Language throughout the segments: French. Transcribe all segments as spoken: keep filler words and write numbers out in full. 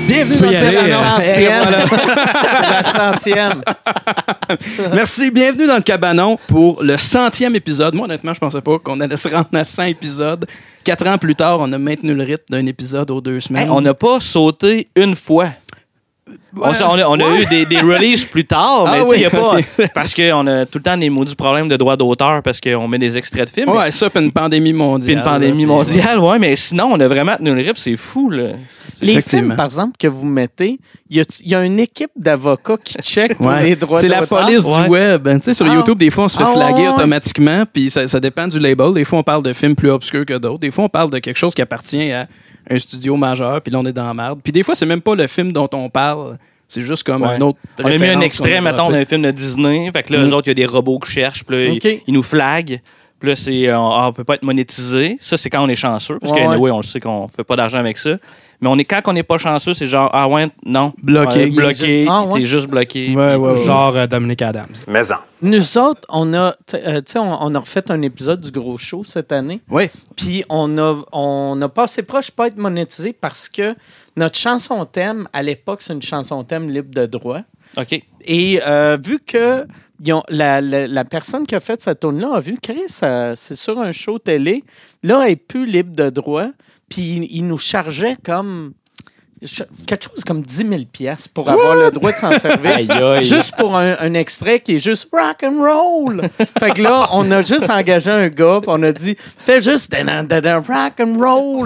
Bienvenue dans le cabanon. C'est la centième. Merci, bienvenue dans le cabanon pour le centième épisode. Moi, honnêtement, je pensais pas qu'on allait se rendre à cent épisodes. Quatre ans plus tard, on a maintenu le rythme d'un épisode aux deux semaines. Hey, on n'a pas sauté une fois. Ouais. On, on a, on a ouais. eu des, des releases plus tard, mais ah, oui, y a pas. Parce qu'on a tout le temps des maudits problèmes de droits d'auteur parce qu'on met des extraits de films. Ouais, mais... ça, puis une pandémie mondiale. Puis une pandémie là, mondiale, ouais. ouais, mais sinon, on a vraiment tenu le rythme, c'est fou, là. Les films, par exemple, que vous mettez, il y, y a une équipe d'avocats qui check pour ouais. les droits c'est d'auteur. C'est la police ouais. du web. Tu sais, sur ah. YouTube, des fois, on se fait ah, flaguer ouais. automatiquement, puis ça, ça dépend du label. Des fois, on parle de films plus obscurs que d'autres. Des fois, on parle de quelque chose qui appartient à un studio majeur, puis là, on est dans la merde. Puis des fois, c'est même pas le film dont on parle. C'est juste comme ouais. un autre. On a mis un extrait, mettons, d'un film de Disney. Fait que là, mm. eux autres, il y a des robots qui cherchent. Puis là, okay. ils, ils nous flaguent. Puis là, c'est, on, on peut pas être monétisé. Ça, c'est quand on est chanceux. Parce ouais, que, anyway, ouais. on le sait qu'on fait pas d'argent avec ça. Mais on est, quand on n'est pas chanceux, c'est genre, ah ouais, non. Bloqué. Ouais, bloqué. Ah, ouais. T'es juste bloqué. Ouais, ouais, ouais. Genre euh, Dominic Adams. Maison. Nous autres, on a, euh, tu sais, on, on a refait un épisode du Gros Show cette année. Oui. Puis on a, on a passé proche de pas être monétisé parce que notre chanson thème, à l'époque, c'est une chanson thème libre de droit. OK. Et euh, vu que ils ont, la, la, la personne qui a fait cette tune-là a vu, Chris, euh, c'est sur un show télé, là, elle est plus libre de droit, puis il, il nous chargeait comme quelque chose comme dix mille piastres pour What? avoir le droit de s'en servir. Aïe, aïe. Juste pour un, un extrait qui est juste rock and roll. Fait que là, on a juste engagé un gars, puis on a dit, fais juste rock and roll.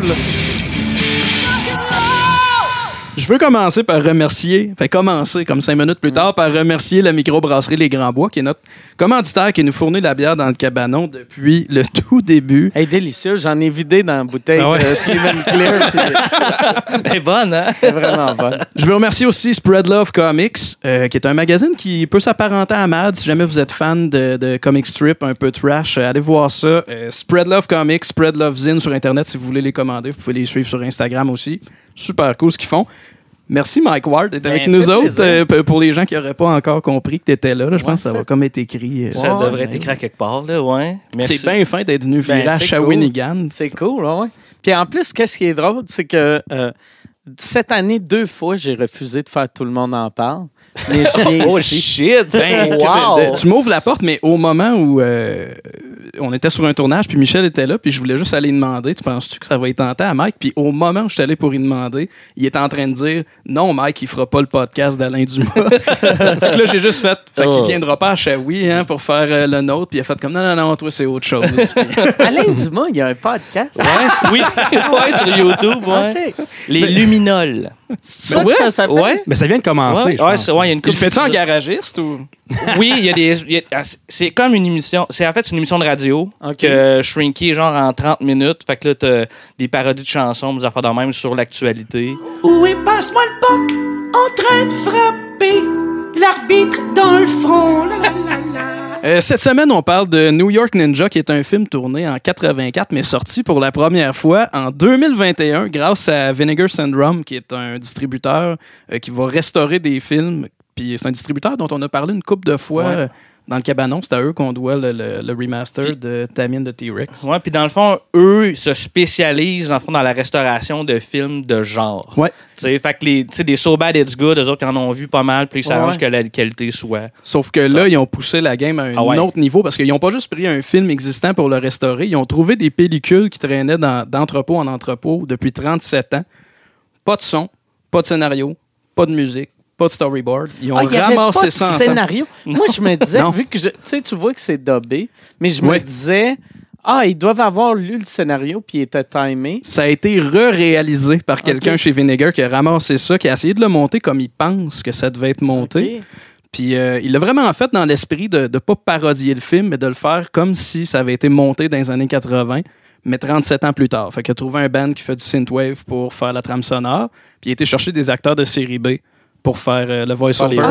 Je veux commencer par remercier, fait commencer comme cinq minutes plus tard, par remercier la microbrasserie Les Grands Bois, qui est notre commanditaire qui nous fournit la bière dans le cabanon depuis le tout début. Elle est délicieuse, j'en ai vidé dans la bouteille ah ouais. de Stephen Clear. Elle est bonne, hein? Elle est vraiment bonne. Je veux remercier aussi Spread Love Comics, euh, qui est un magazine qui peut s'apparenter à Mad. Si jamais vous êtes fan de, de comic strip un peu trash, euh, allez voir ça. Euh, Spread Love Comics, Spread Love Zine sur Internet, si vous voulez les commander. Vous pouvez les suivre sur Instagram aussi. Super cool ce qu'ils font. Merci Mike Ward d'être ben, avec nous autres. Euh, pour les gens qui n'auraient pas encore compris que tu étais là, là, je ouais, pense que ça va comme être écrit. Euh, ça ouais, devrait ouais. être écrit à quelque part. Là, ouais. Merci. C'est bien fin d'être venu virer ben, à Shawinigan. Cool. C'est cool, ouais. Puis en plus, qu'est-ce qui est drôle, c'est que euh, cette année, deux fois, j'ai refusé de faire Tout le monde en parle. Mais je viens oh ici. shit! Ben, wow! Tu m'ouvres la porte, mais au moment où euh, on était sur un tournage, puis Michel était là, puis je voulais juste aller demander, tu penses-tu que ça va être tentant à Mike? Puis au moment où je suis allé pour y demander, il était en train de dire non, Mike, il fera pas le podcast d'Alain Dumas. Fait que là, j'ai juste fait, fait oh. qu'il viendra pas à Shawi hein, pour faire euh, le nôtre, puis il a fait comme non, non, non, toi, c'est autre chose. Alain Dumas, il y a un podcast. Ouais, oui, ouais, sur YouTube. Ouais. Okay. Les mais, Luminoles. C'est ça ben, que ça s'appelle? Ouais. Mais ça vient de commencer. Ouais, je ouais, pense. c'est, ouais, y a une il fait-tu en garagiste ou? Oui, il y a des. Y a, c'est comme une émission. C'est en fait une émission de radio okay. que Shrinky est genre en trente minutes. Fait que là, t'as des parodies de chansons, des affaires de même sur l'actualité. Où est passe-moi le puck en train de frapper l'arbitre dans le front? La, la, la, la. Euh, cette semaine, on parle de New York Ninja, qui est un film tourné en quatre-vingt-quatre, mais sorti pour la première fois en deux mille vingt et un grâce à Vinegar Syndrome, qui est un distributeur euh, qui va restaurer des films. Puis c'est un distributeur dont on a parlé une couple de fois ouais. euh, dans le cabanon. C'est à eux qu'on doit le, le, le remaster puis, de Tamine de T-Rex. Ouais, puis dans le fond, eux se spécialisent dans, le fond, dans la restauration de films de genre. Ouais. T'sais, fait que les, des So Bad It's Good, eux autres, ils en ont vu pas mal, puis ils s'arrangent ouais. que la qualité soit. Sauf que là, ils ont poussé la game à un ah ouais. autre niveau parce qu'ils n'ont pas juste pris un film existant pour le restaurer, ils ont trouvé des pellicules qui traînaient dans, d'entrepôt en entrepôt depuis trente-sept ans. Pas de son, pas de scénario, pas de musique. Pas de storyboard. Ils ont ah, ramassé ça ensemble. Scénario. Moi, je me disais, vu que je, tu sais, tu vois que c'est dubbé, mais je ouais. me disais, ah, ils doivent avoir lu le scénario puis il était timé. Ça a été re-réalisé par quelqu'un okay. chez Vinegar qui a ramassé ça, qui a essayé de le monter comme il pense que ça devait être monté. Okay. Puis euh, il l'a vraiment fait dans l'esprit de ne pas parodier le film, mais de le faire comme si ça avait été monté dans les années quatre-vingts. Mais trente-sept ans plus tard. Fait qu'il a trouvé un band qui fait du synthwave pour faire la trame sonore, puis il a été chercher des acteurs de série B pour faire euh, le voice-over. Ah,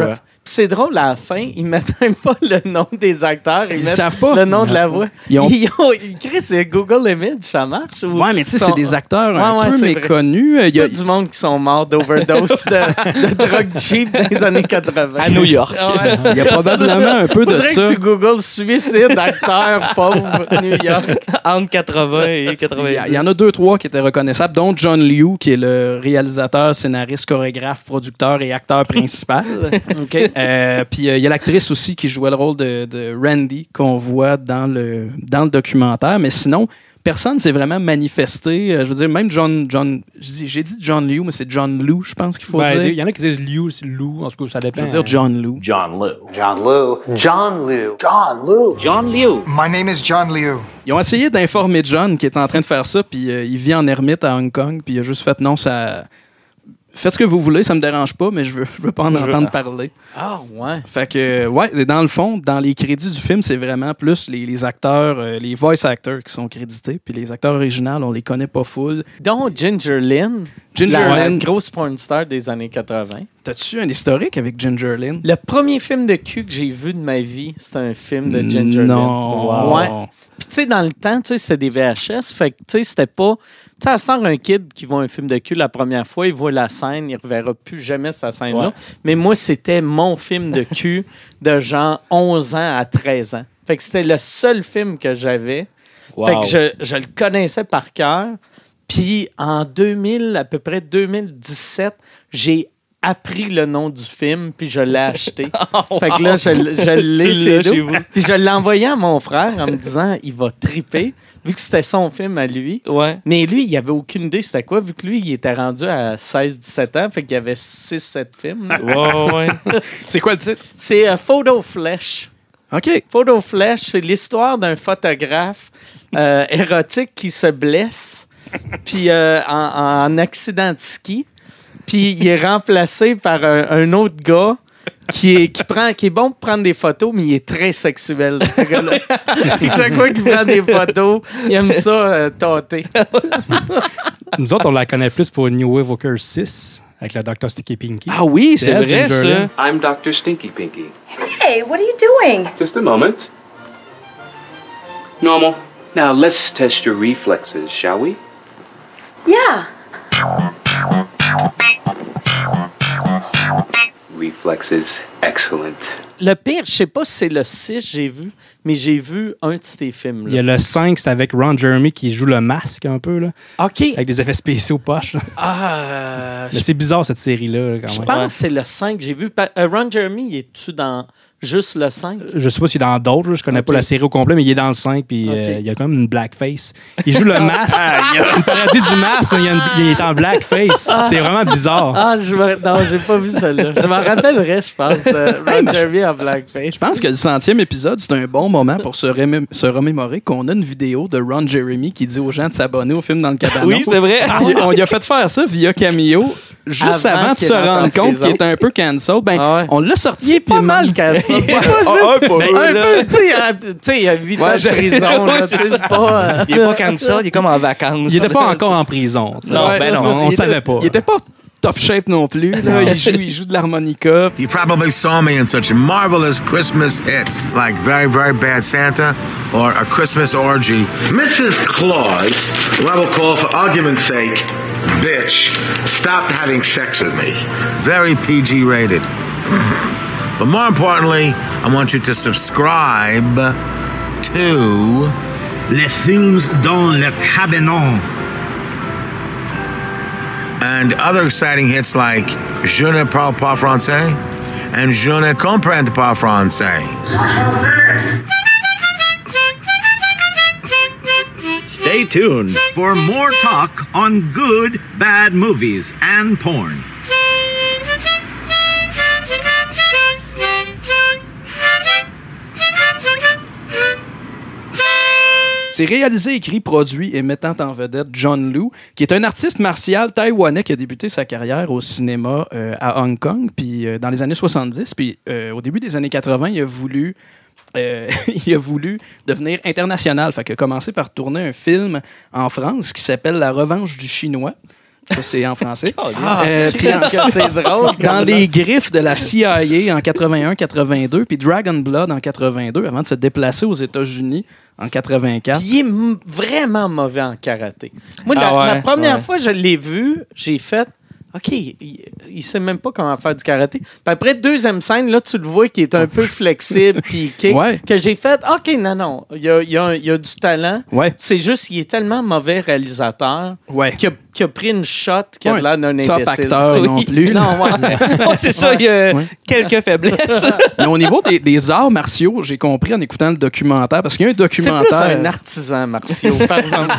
c'est drôle, à la fin, ils mettent même pas le nom des acteurs. Ils, Ils mettent savent pas. le nom de la voix. Ils ont- Ils ont écrit, c'est Google Image, ça marche? Ou Ouais, mais tu sais, sont- c'est des acteurs un Ouais, ouais, peu c'est vrai. méconnus. Il y a- C'est du monde qui sont morts d'overdose de, de drogue cheap dans les années quatre-vingt. À New York. Ouais. il y a probablement un peu de Faudrait ça. que tu googles suicide acteur pauvre New York. Entre quatre-vingts et Il y, quatre-vingt-dix. a- il y en a deux, trois qui étaient reconnaissables, dont John Liu, qui est le réalisateur, scénariste, chorégraphe, producteur et acteur principal. OK. Euh, Puis euh, il y a l'actrice aussi qui jouait le rôle de, de Randy qu'on voit dans le, dans le documentaire. Mais sinon, personne s'est vraiment manifesté. Euh, je veux dire, même John... John j'ai dit- j'ai dit John Liu, mais c'est John Liu, je pense qu'il faut Ben, dire. il y en a qui disent Liu, c'est Lou. En tout cas, ça Je dépend. veux dire John Liu. John Liu. John Liu. John Liu. John Liu. John Liu. My name is John Liu. Ils ont essayé d'informer John qui est en train de faire ça, puis euh, il vit en ermite à Hong Kong, puis il a juste fait non, ça... Faites ce que vous voulez, ça me dérange pas, mais je veux, je veux pas en Je veux- entendre parler. Ah, ouais. Fait que, ouais, dans le fond, dans les crédits du film, c'est vraiment plus les, les acteurs, euh, les voice actors qui sont crédités, puis les acteurs originaux, on les connaît pas full. Donc, Ginger Lynn, Ginger la Lynn. grosse porn star des années quatre-vingt. T'as-tu un historique avec Ginger Lynn? Le premier film de cul que j'ai vu de ma vie, c'est un film de Ginger Lynn. Non. Ouais. Puis, tu sais, dans le temps, tu sais, c'était des V H S. Fait que, tu sais, c'était pas. Tu sais, à ce temps, un kid qui voit un film de cul la première fois, il voit la scène, il reverra plus jamais cette scène-là. Ouais. Mais moi, c'était mon film de cul de genre onze ans à treize ans. Fait que c'était le seul film que j'avais. Wow. Fait que je, je le connaissais par cœur. Puis en deux mille, à peu près deux mille dix-sept, j'ai appris le nom du film, puis je l'ai acheté. Fait que là, je, je l'ai Tu chez l'as chez nous. vous. Puis je l'ai envoyé à mon frère en me disant, il va triper, vu que c'était son film à lui. Ouais. Mais lui, il avait aucune idée c'était quoi, vu que lui, il était rendu à seize dix-sept ans, fait qu'il y avait six sept films. Ouais, ouais. C'est quoi le titre? C'est euh, Photo Flash. OK. Photo Flash, c'est l'histoire d'un photographe euh, érotique qui se blesse puis euh, en, en accident de ski. Puis il est remplacé par un, un autre gars qui est, qui, prend, qui est bon pour prendre des photos, mais il est très sexuel, ce gars-là. Chaque fois qu'il prend des photos, il aime ça euh, tâter. Nous autres, on la connaît plus pour New Wave Walker six, avec le docteur Sticky Pinky. Ah oui, c'est elle, vrai, Ginger ça. Lynn. I'm doctor Stinky Pinky. Hey, what are you doing? Just a moment. Normal. Now let's test your reflexes, shall we? Yeah. Reflexes, excellent. Le pire, je sais pas si c'est le six j'ai vu, mais j'ai vu un de ces films-là. Il y a le cinq, c'est avec Ron Jeremy qui joue le masque un peu, là, OK. avec des effets spéciaux poches. là. Ah, euh, Mais c'est bizarre cette série-là, là, quand je même. pense que c'est le cinq que j'ai vu. Pa- euh, Ron Jeremy, il est-tu dans juste le cinq? Je sais pas s'il est dans d'autres, là, je connais Ok. pas la série au complet, mais il est dans le cinq, puis Ok. euh, il y a quand même une blackface. Il joue le masque. Il y a une parodie du masque, mais il, y a une- il est en blackface. C'est vraiment bizarre. Ah, je me... non, j'ai pas vu celle-là. Je m'en rappellerai, je pense. Euh, Ron Jeremy en blackface. Je pense que le centième épisode, c'est un bon moment pour se, remé- se remémorer qu'on a une vidéo de Ron Jeremy qui dit aux gens de s'abonner au film dans le cabanon. Oui, c'est vrai. Puis on lui a fait faire ça via Cameo juste Avant avant, de qu'il se rentre en rendre compte prison. qu'il était un peu cancel. Ben, Ah ouais. on l'a sorti. Il est pas puis mal man- cancel. Ah, un peu, Ben, un là. peu, tu sais, il a- tu sais, il a huit Ouais, ans de j'ai- prison. là, tu sais, c'est pas... euh, Il est pas comme ça, il est comme en vacances. Il était pas encore en prison. tu sais. Non, Ouais, ben non. On, on il était- savait pas. Il était pas top shape non plus. Là. Il, joue, il joue de l'harmonica. You probably saw me in such marvelous Christmas hits like Very, Very Bad Santa or A Christmas Orgy. Missus Claus, who I will call for argument's sake, bitch, stopped having sex with me. Very P G rated. But more importantly, I want you to subscribe to Les films dans le cabanon. and other exciting hits like Je ne parle pas français and Je ne comprends pas français. Stay tuned for more talk on good, bad movies and porn. C'est réalisé, écrit, produit et mettant en vedette John Liu, qui est un artiste martial taïwanais qui a débuté sa carrière au cinéma euh, à Hong Kong, puis euh, dans les années soixante-dix, puis euh, au début des années quatre-vingts, il a voulu euh, il a voulu devenir international. Fait qu'il a commencé par tourner un film en France qui s'appelle La Revanche du Chinois. Ça, c'est en français. Ah, euh, puis en- c'est drôle. dans les griffes de la C I A en quatre-vingt-un quatre-vingt-deux, puis Dragon Blood en quatre-vingt-deux, avant de se déplacer aux États-unis en quatre-vingt-quatre. Puis il est m- vraiment mauvais en karaté. Moi, la, Ah ouais, la première ouais. fois que je l'ai vu, j'ai fait OK, il, il sait même pas comment faire du karaté. Puis après, deuxième scène, là, tu le vois qui est un peu flexible, puis kick, Ouais. que j'ai fait OK, non, non, il y a, il y a, un- il y a du talent. Ouais. C'est juste qu'il est tellement mauvais réalisateur Ouais. qu'il a, qu'il a pris une shot qui a Ouais, l'air d'un top imbécile. acteur Oui. non plus, là. Non, ouais. Ouais, c'est ça, il y a Ouais. quelques faiblesses. Mais au niveau des, des arts martiaux, j'ai compris en écoutant le documentaire, parce qu'il y a un C'est plus documentaire. un artisan martiaux, par exemple.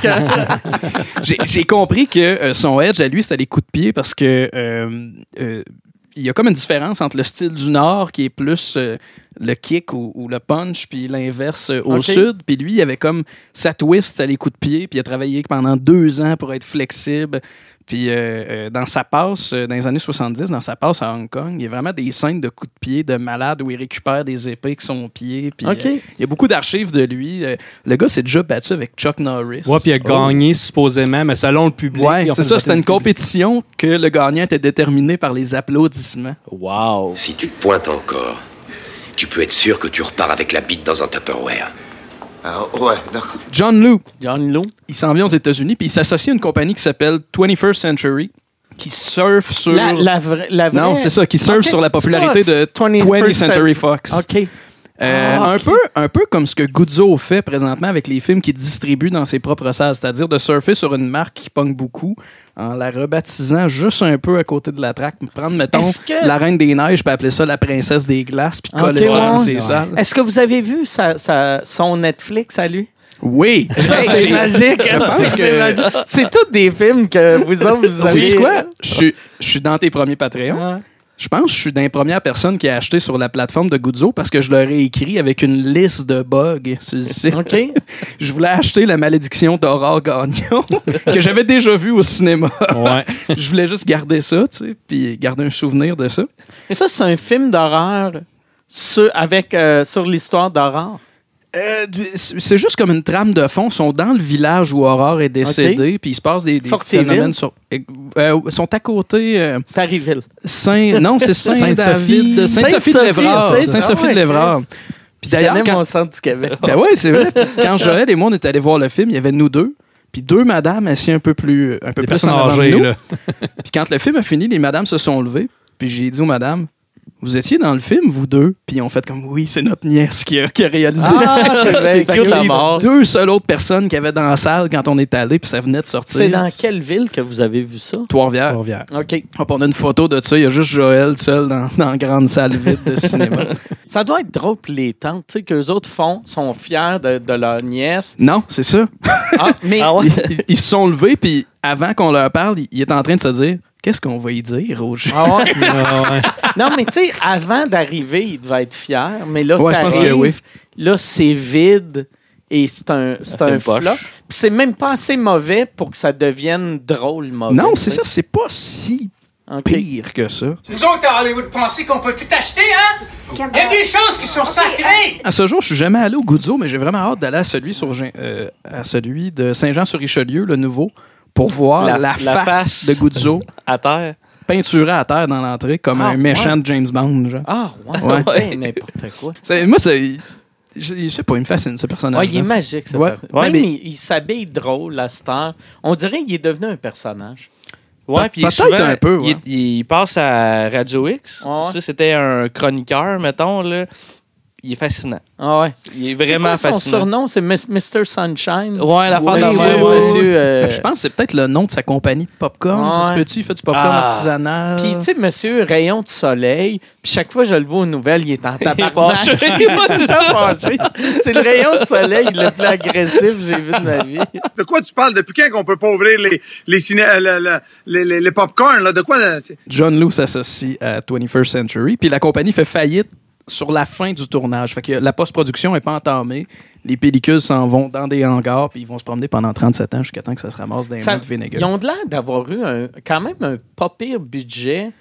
que- J'ai j'ai compris que euh, son edge à lui, c'était les coups de pied parce que euh, euh, il y a comme une différence entre le style du Nord qui est plus euh, le kick ou, ou le punch, puis l'inverse euh, au Ok. Sud. Puis lui, il avait comme sa twist à les coups de pied, puis il a travaillé pendant deux ans pour être flexible. Puis euh, euh, dans sa passe, euh, dans les années soixante-dix, dans sa passe à Hong Kong, il y a vraiment des scènes de coups de pied de malade où il récupère des épées avec son pied. Puis OK. euh, il y a beaucoup d'archives de lui. Euh, le gars s'est déjà battu avec Chuck Norris. Ouais, puis il a gagné supposément, mais selon le public. Ouais, ils ont c'est fait ça. voter C'était le une public. compétition que le gagnant était déterminé par les applaudissements. Wow. Si tu te pointes encore, tu peux être sûr que tu repars avec la bite dans un Tupperware. Ah, ouais, d'accord. John Liu, John Liu. il s'en vient aux États-Unis puis il s'associe à une compagnie qui s'appelle twenty-first Century qui surfe sur... La, la vraie, la vraie- Non, c'est ça, qui surfe Ok. sur la popularité C'est de pas twentieth Century Fox. OK. Euh, Ah, un, ok. peu, un peu comme ce que Guzzo fait présentement avec les films qu'il distribue dans ses propres salles, c'est-à-dire de surfer sur une marque qui pogne beaucoup en la rebaptisant juste un peu à côté de la traque. Prendre, mettons, Est-ce que- la Reine des Neiges, puis appeler ça la Princesse des Glaces, puis Ok, coller ça dans ouais. ses salles. Est-ce que vous avez vu sa, sa- son Netflix à lui? Oui! Ça, c'est magique. Je pense C'est que- magique. C'est tous des films que vous autres, vous avez... Sais-tu quoi? Je suis- je suis dans tes premiers Patreons. Ah. Je pense que je suis dans les premières personnes qui a acheté sur la plateforme de Guzzo parce que je leur ai écrit avec une liste de bugs sur le site. OK. Je voulais acheter La Malédiction d'Aurore Gagnon que j'avais déjà vu au cinéma. Ouais. Je voulais juste garder ça, tu sais, puis garder un souvenir de ça. Ça, c'est un film d'horreur sur, avec, euh, sur l'histoire d'horreur. Euh, c'est juste comme une trame de fond. Ils sont dans le village où Aurore est décédée, puis il se passe des, des Fortierville? phénomènes. Sur, euh, ils sont à côté. Euh, Parisville. Saint, non, c'est Saint-David. Sainte-Sophie. Sainte-Sophie de l'Évrard. Sainte-Sophie, Sainte-Sophie ah ouais, de l'Évrard. Puis Je d'ailleurs, connais quand, mon centre du Québec. ben ouais, c'est vrai. Quand Joël et moi, on est allés voir le film, il y avait nous deux. Puis deux madames assises un peu plus, un peu Des plus personnes en avant de âgées, nous. là. Puis quand le film a fini, les madames se sont levées. Puis j'ai dit aux madames, vous étiez dans le film, vous deux? Puis ils ont fait comme, oui, c'est notre nièce qui a, qui a réalisé. Ah, c'est bien Fait que cute, la les mort. deux seules autres personnes qui avaient dans la salle quand on est allé, puis ça venait de sortir. C'est dans quelle ville que vous avez vu ça? Trois-Rivières. Trois-Rivières. OK. Hop, on a une photo de ça. Il y a juste Joël seul dans, dans la grande salle vide de cinéma. Ça doit être drôle pour les tantes, tu sais, qu'eux autres font, sont fiers de, de leur nièce. Non, c'est ça. Ah, mais Ils, ils se sont levés, puis avant qu'on leur parle, il, il est en train de se dire qu'est-ce qu'on va y dire au jeu? Ah ouais? Ah ouais. Non, mais tu sais, avant d'arriver, il devait être fier. Mais là, Ouais, je pense que t'arrives, oui. là, c'est vide et c'est un, c'est fait un une poche. flop. Puis c'est même pas assez mauvais pour que ça devienne drôle mauvais. Non, tu c'est sais. ça. C'est pas si OK. pire que ça. Nous autres, à Hollywood, pensez qu'on peut tout acheter, hein? Il y a des choses qui sont sacrées! À ce jour, je suis jamais allé au Guzzo, mais j'ai vraiment hâte d'aller à celui, sur, Gin- euh, à celui de Saint-Jean-sur-Richelieu, le nouveau, pour voir la, La- la face, face. de Guzzo À terre. peinturée à terre dans l'entrée comme Ah, un méchant ouais. de James Bond. Genre. Ah, ouais, Ouais. ouais, n'importe quoi. C'est- moi, c'est, je, je sais pas, il me fascine, ce personnage. Ouais, il est magique, ce Ouais. personnage. Ouais, Même mais- il, il s'habille drôle, la star. On dirait qu'il est devenu un personnage. Ouais, Pe- puis peut-être souvent, un peu, ouais. il, il passe à Radio X. Ouais. Ça, c'était un chroniqueur, mettons, là. Il est fascinant. Ah ouais. Il est vraiment c'est quoi son fascinant. surnom? C'est Mis- mister Sunshine? Ouais, la Ouais, de ouais, même, ouais. ouais. Monsieur... euh, Je pense que c'est peut-être le nom de sa compagnie de popcorn. Ça se Ouais. peut-tu? Il fait du popcorn Ah. artisanal. Puis, tu sais, monsieur Rayon de Soleil, puis chaque fois que je le vois aux nouvelles, il est en tabarnak. fâché. Ouais, c'est ça, fâché. C'est le Rayon de Soleil le plus agressif que j'ai vu de ma vie. De quoi tu parles? Depuis quand qu'on peut pas ouvrir les, les, ciné, euh, le- le- les, les, les popcorn, là? De quoi? euh, c'est- John Liu s'associe à twenty-first Century, puis la compagnie fait faillite sur la fin du tournage. Fait que la post-production n'est pas entamée. Les pellicules s'en vont dans des hangars, puis ils vont se promener pendant trente-sept ans jusqu'à temps que ça se ramasse dans les Ça- mains de vinaigre. ils ont de l'air d'avoir eu un, quand même un pas pire budget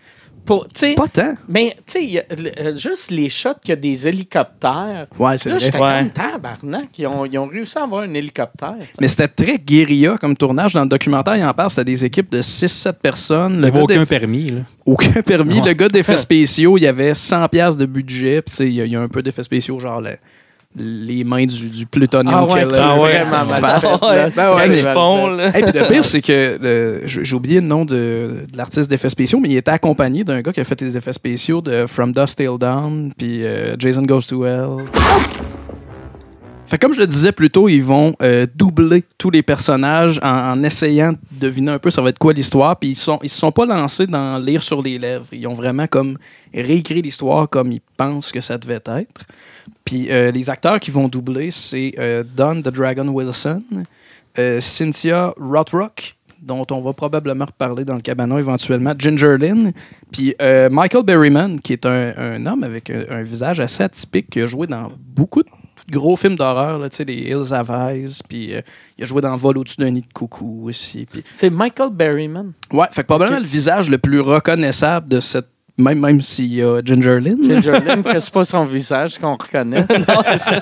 Pour, pas tant. Mais, tu sais, juste les shots qu'il y a des hélicoptères. Ouais, c'est là, vrai. j'étais Ouais. comme tabarnak. Ils ont, ils ont réussi à avoir un hélicoptère. T'sais. Mais c'était très guérilla comme tournage. Dans le documentaire, il en parle, c'était des équipes de six sept personnes. Il n'y avait aucun d'eff... permis. Là. Aucun permis. Ouais. Le gars d'effets spéciaux, il y avait cent piastres de budget. Puis, il y, a, il y a un peu d'effets spéciaux, genre la, les mains du, du plutonium ah ouais, killer. Ah ouais, vraiment mal face. Ouais, ouais, ben ouais, mais fond, là. Hey, puis le pire, c'est que le, j'ai oublié le nom de, de l'artiste d'effets spéciaux, mais il était accompagné d'un gars qui a fait les effets spéciaux de From Dusk Till Dawn, puis euh, Jason Goes to Hell. Fait comme je le disais plus tôt, ils vont euh, doubler tous les personnages en, en essayant de deviner un peu ça va être quoi l'histoire. Puis ils sont ils se sont pas lancés dans lire sur les lèvres. Ils ont vraiment comme réécrit l'histoire comme ils pensent que ça devait être. Puis euh, les acteurs qui vont doubler, c'est euh, Don the Dragon Wilson, euh, Cynthia Rothrock, dont on va probablement reparler dans le cabanon éventuellement, Ginger Lynn, puis euh, Michael Berryman, qui est un, un homme avec un, un visage assez atypique, qui a joué dans beaucoup de gros films d'horreur, tu sais, les Hills Have Eyes, puis euh, il a joué dans Vol au-dessus d'un nid de coucou aussi. Pis... C'est Michael Berryman? Ouais, fait que probablement okay. le visage le plus reconnaissable de cette Même, même s'il y a Ginger Lynn. Ginger Lynn, que c'est pas son visage qu'on reconnaît. Non, c'est ça.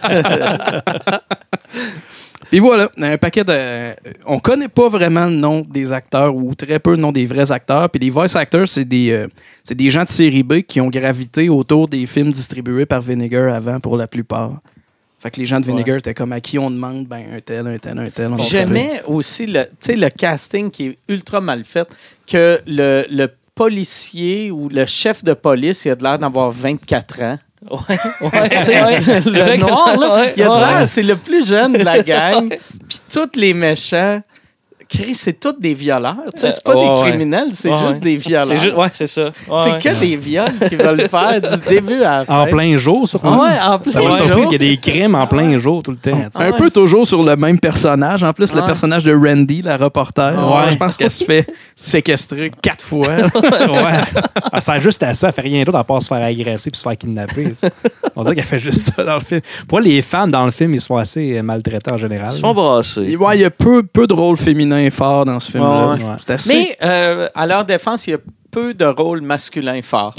Puis voilà, un paquet de... On connaît pas vraiment le nom des acteurs ou très peu le nom des vrais acteurs. Puis les voice actors, c'est des, euh, c'est des gens de série B qui ont gravité autour des films distribués par Vinegar avant pour la plupart. Fait que les gens de Vinegar étaient comme à qui on demande ben, un tel, un tel, un tel. J'aimais aussi le, le casting qui est ultra mal fait, que le, le policier ou le chef de police, il a de l'air d'avoir vingt-quatre ans. Ouais, ouais, ouais. Le noir, là, ouais, il a de l'air, ouais. C'est le plus jeune de la gang. Puis tous les méchants, Chris, c'est tous des violeurs. C'est pas oh, des criminels, c'est oh, juste ouais. des violeurs. C'est ju- ouais, c'est ça. Oh, c'est ouais. que des viols qu'ils veulent faire du début à la fin. En plein jour, surtout. Ah ouais, en plein ça jour. Ça m'a surpris qu'il y a des crimes en plein jour tout le temps. Un ouais. peu toujours sur le même personnage. En plus, ouais. le personnage de Randy, la reporter, ouais. je pense qu'elle se fait séquestrer quatre fois. ouais. Elle sert juste à ça. Elle fait rien d'autre à part se faire agresser puis se faire kidnapper. T'sais. On dirait qu'elle fait juste ça dans le film. Pour les fans dans le film, ils se font assez maltraités en général. Ils se font brasser. Ouais, il y a peu, peu de rôles féminins forts dans ce film. Ouais. Ouais. Assez... Mais euh, à leur défense, il y a peu de rôles masculins forts.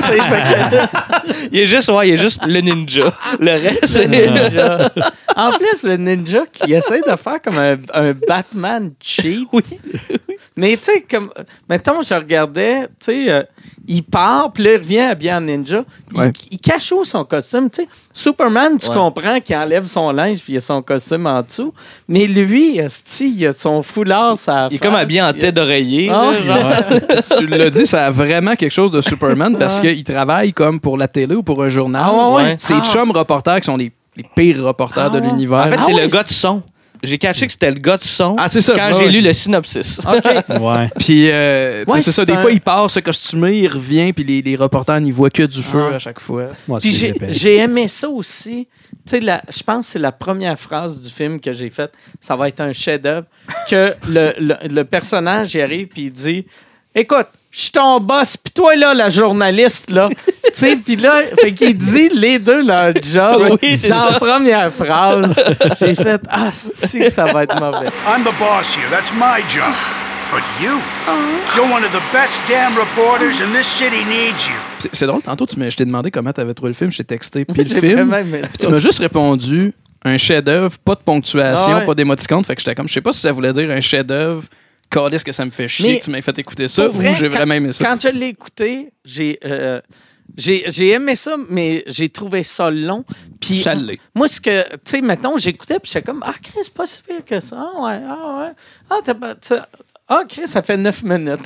il est juste, ouais, il est juste le ninja. Le reste, c'est ninja. En plus, le ninja qui essaie de faire comme un, un Batman cheap. Oui. Mais tu sais, comme, mettons, je regardais, tu sais, euh, il part, puis là, il revient habillé en ninja. Ouais. Il, il cache où son costume, tu sais. Superman, tu ouais. comprends qu'il enlève son linge, puis il a son costume en dessous. Mais lui, esti, il a son foulard, ça. Il est comme habillé en tête d'oreiller. Oh, là, genre. Ouais. Tu l'as dit, ça a vraiment quelque chose de Superman parce ouais. qu'il travaille comme pour la télé ou pour un journal. Ah, ouais, ouais. C'est ah. chums reporters qui sont les, les pires reporters ah, de ouais. l'univers. En fait, ah, c'est ouais. le gars de son. J'ai catché que c'était le gars de son ah, c'est ça. quand ouais. j'ai lu le synopsis. OK. ouais. Puis, euh, ouais, c'est ça. Des un... fois, il part se costumer, il revient, puis les, les reporters n'y voient que du feu ah. à chaque fois. Ouais, puis j'ai, j'ai aimé ça aussi. Tu sais, je pense que c'est la première phrase du film que j'ai faite. Ça va être un chef-d'œuvre. Que le, le, le personnage y arrive, puis il dit « Écoute, je suis ton boss, pis toi, là, la journaliste, là. » Tu sais, pis là, fait qu'il dit les deux leur job. Oui, c'est dans ça. la première phrase, j'ai fait « Ah, c'est ça va être mauvais. » I'm the boss here. That's my job. But you, you're one of the best damn reporters and this city needs you. C'est, c'est drôle, tantôt, tu je t'ai demandé comment t'avais trouvé le film, je t'ai texté, puis le film, puis tu m'as juste répondu un chef-d'œuvre, pas de ponctuation, ah ouais. pas d'émoticône, fait que j'étais comme, je sais pas si ça voulait dire un chef-d'œuvre. Calisse que ça me fait chier, mais tu m'as fait écouter ça, vrai, ou j'ai quand, vraiment aimé ça? Quand je l'ai écouté, j'ai, euh, j'ai, j'ai aimé ça, mais j'ai trouvé ça long. Puis ça l'est. Moi, ce que, tu sais, mettons, j'écoutais, puis j'étais comme, ah, Chris, c'est pas si pire que ça. Ah, ouais, ah, ouais. Ah, t'as pas. Ah, Chris, ça fait neuf minutes.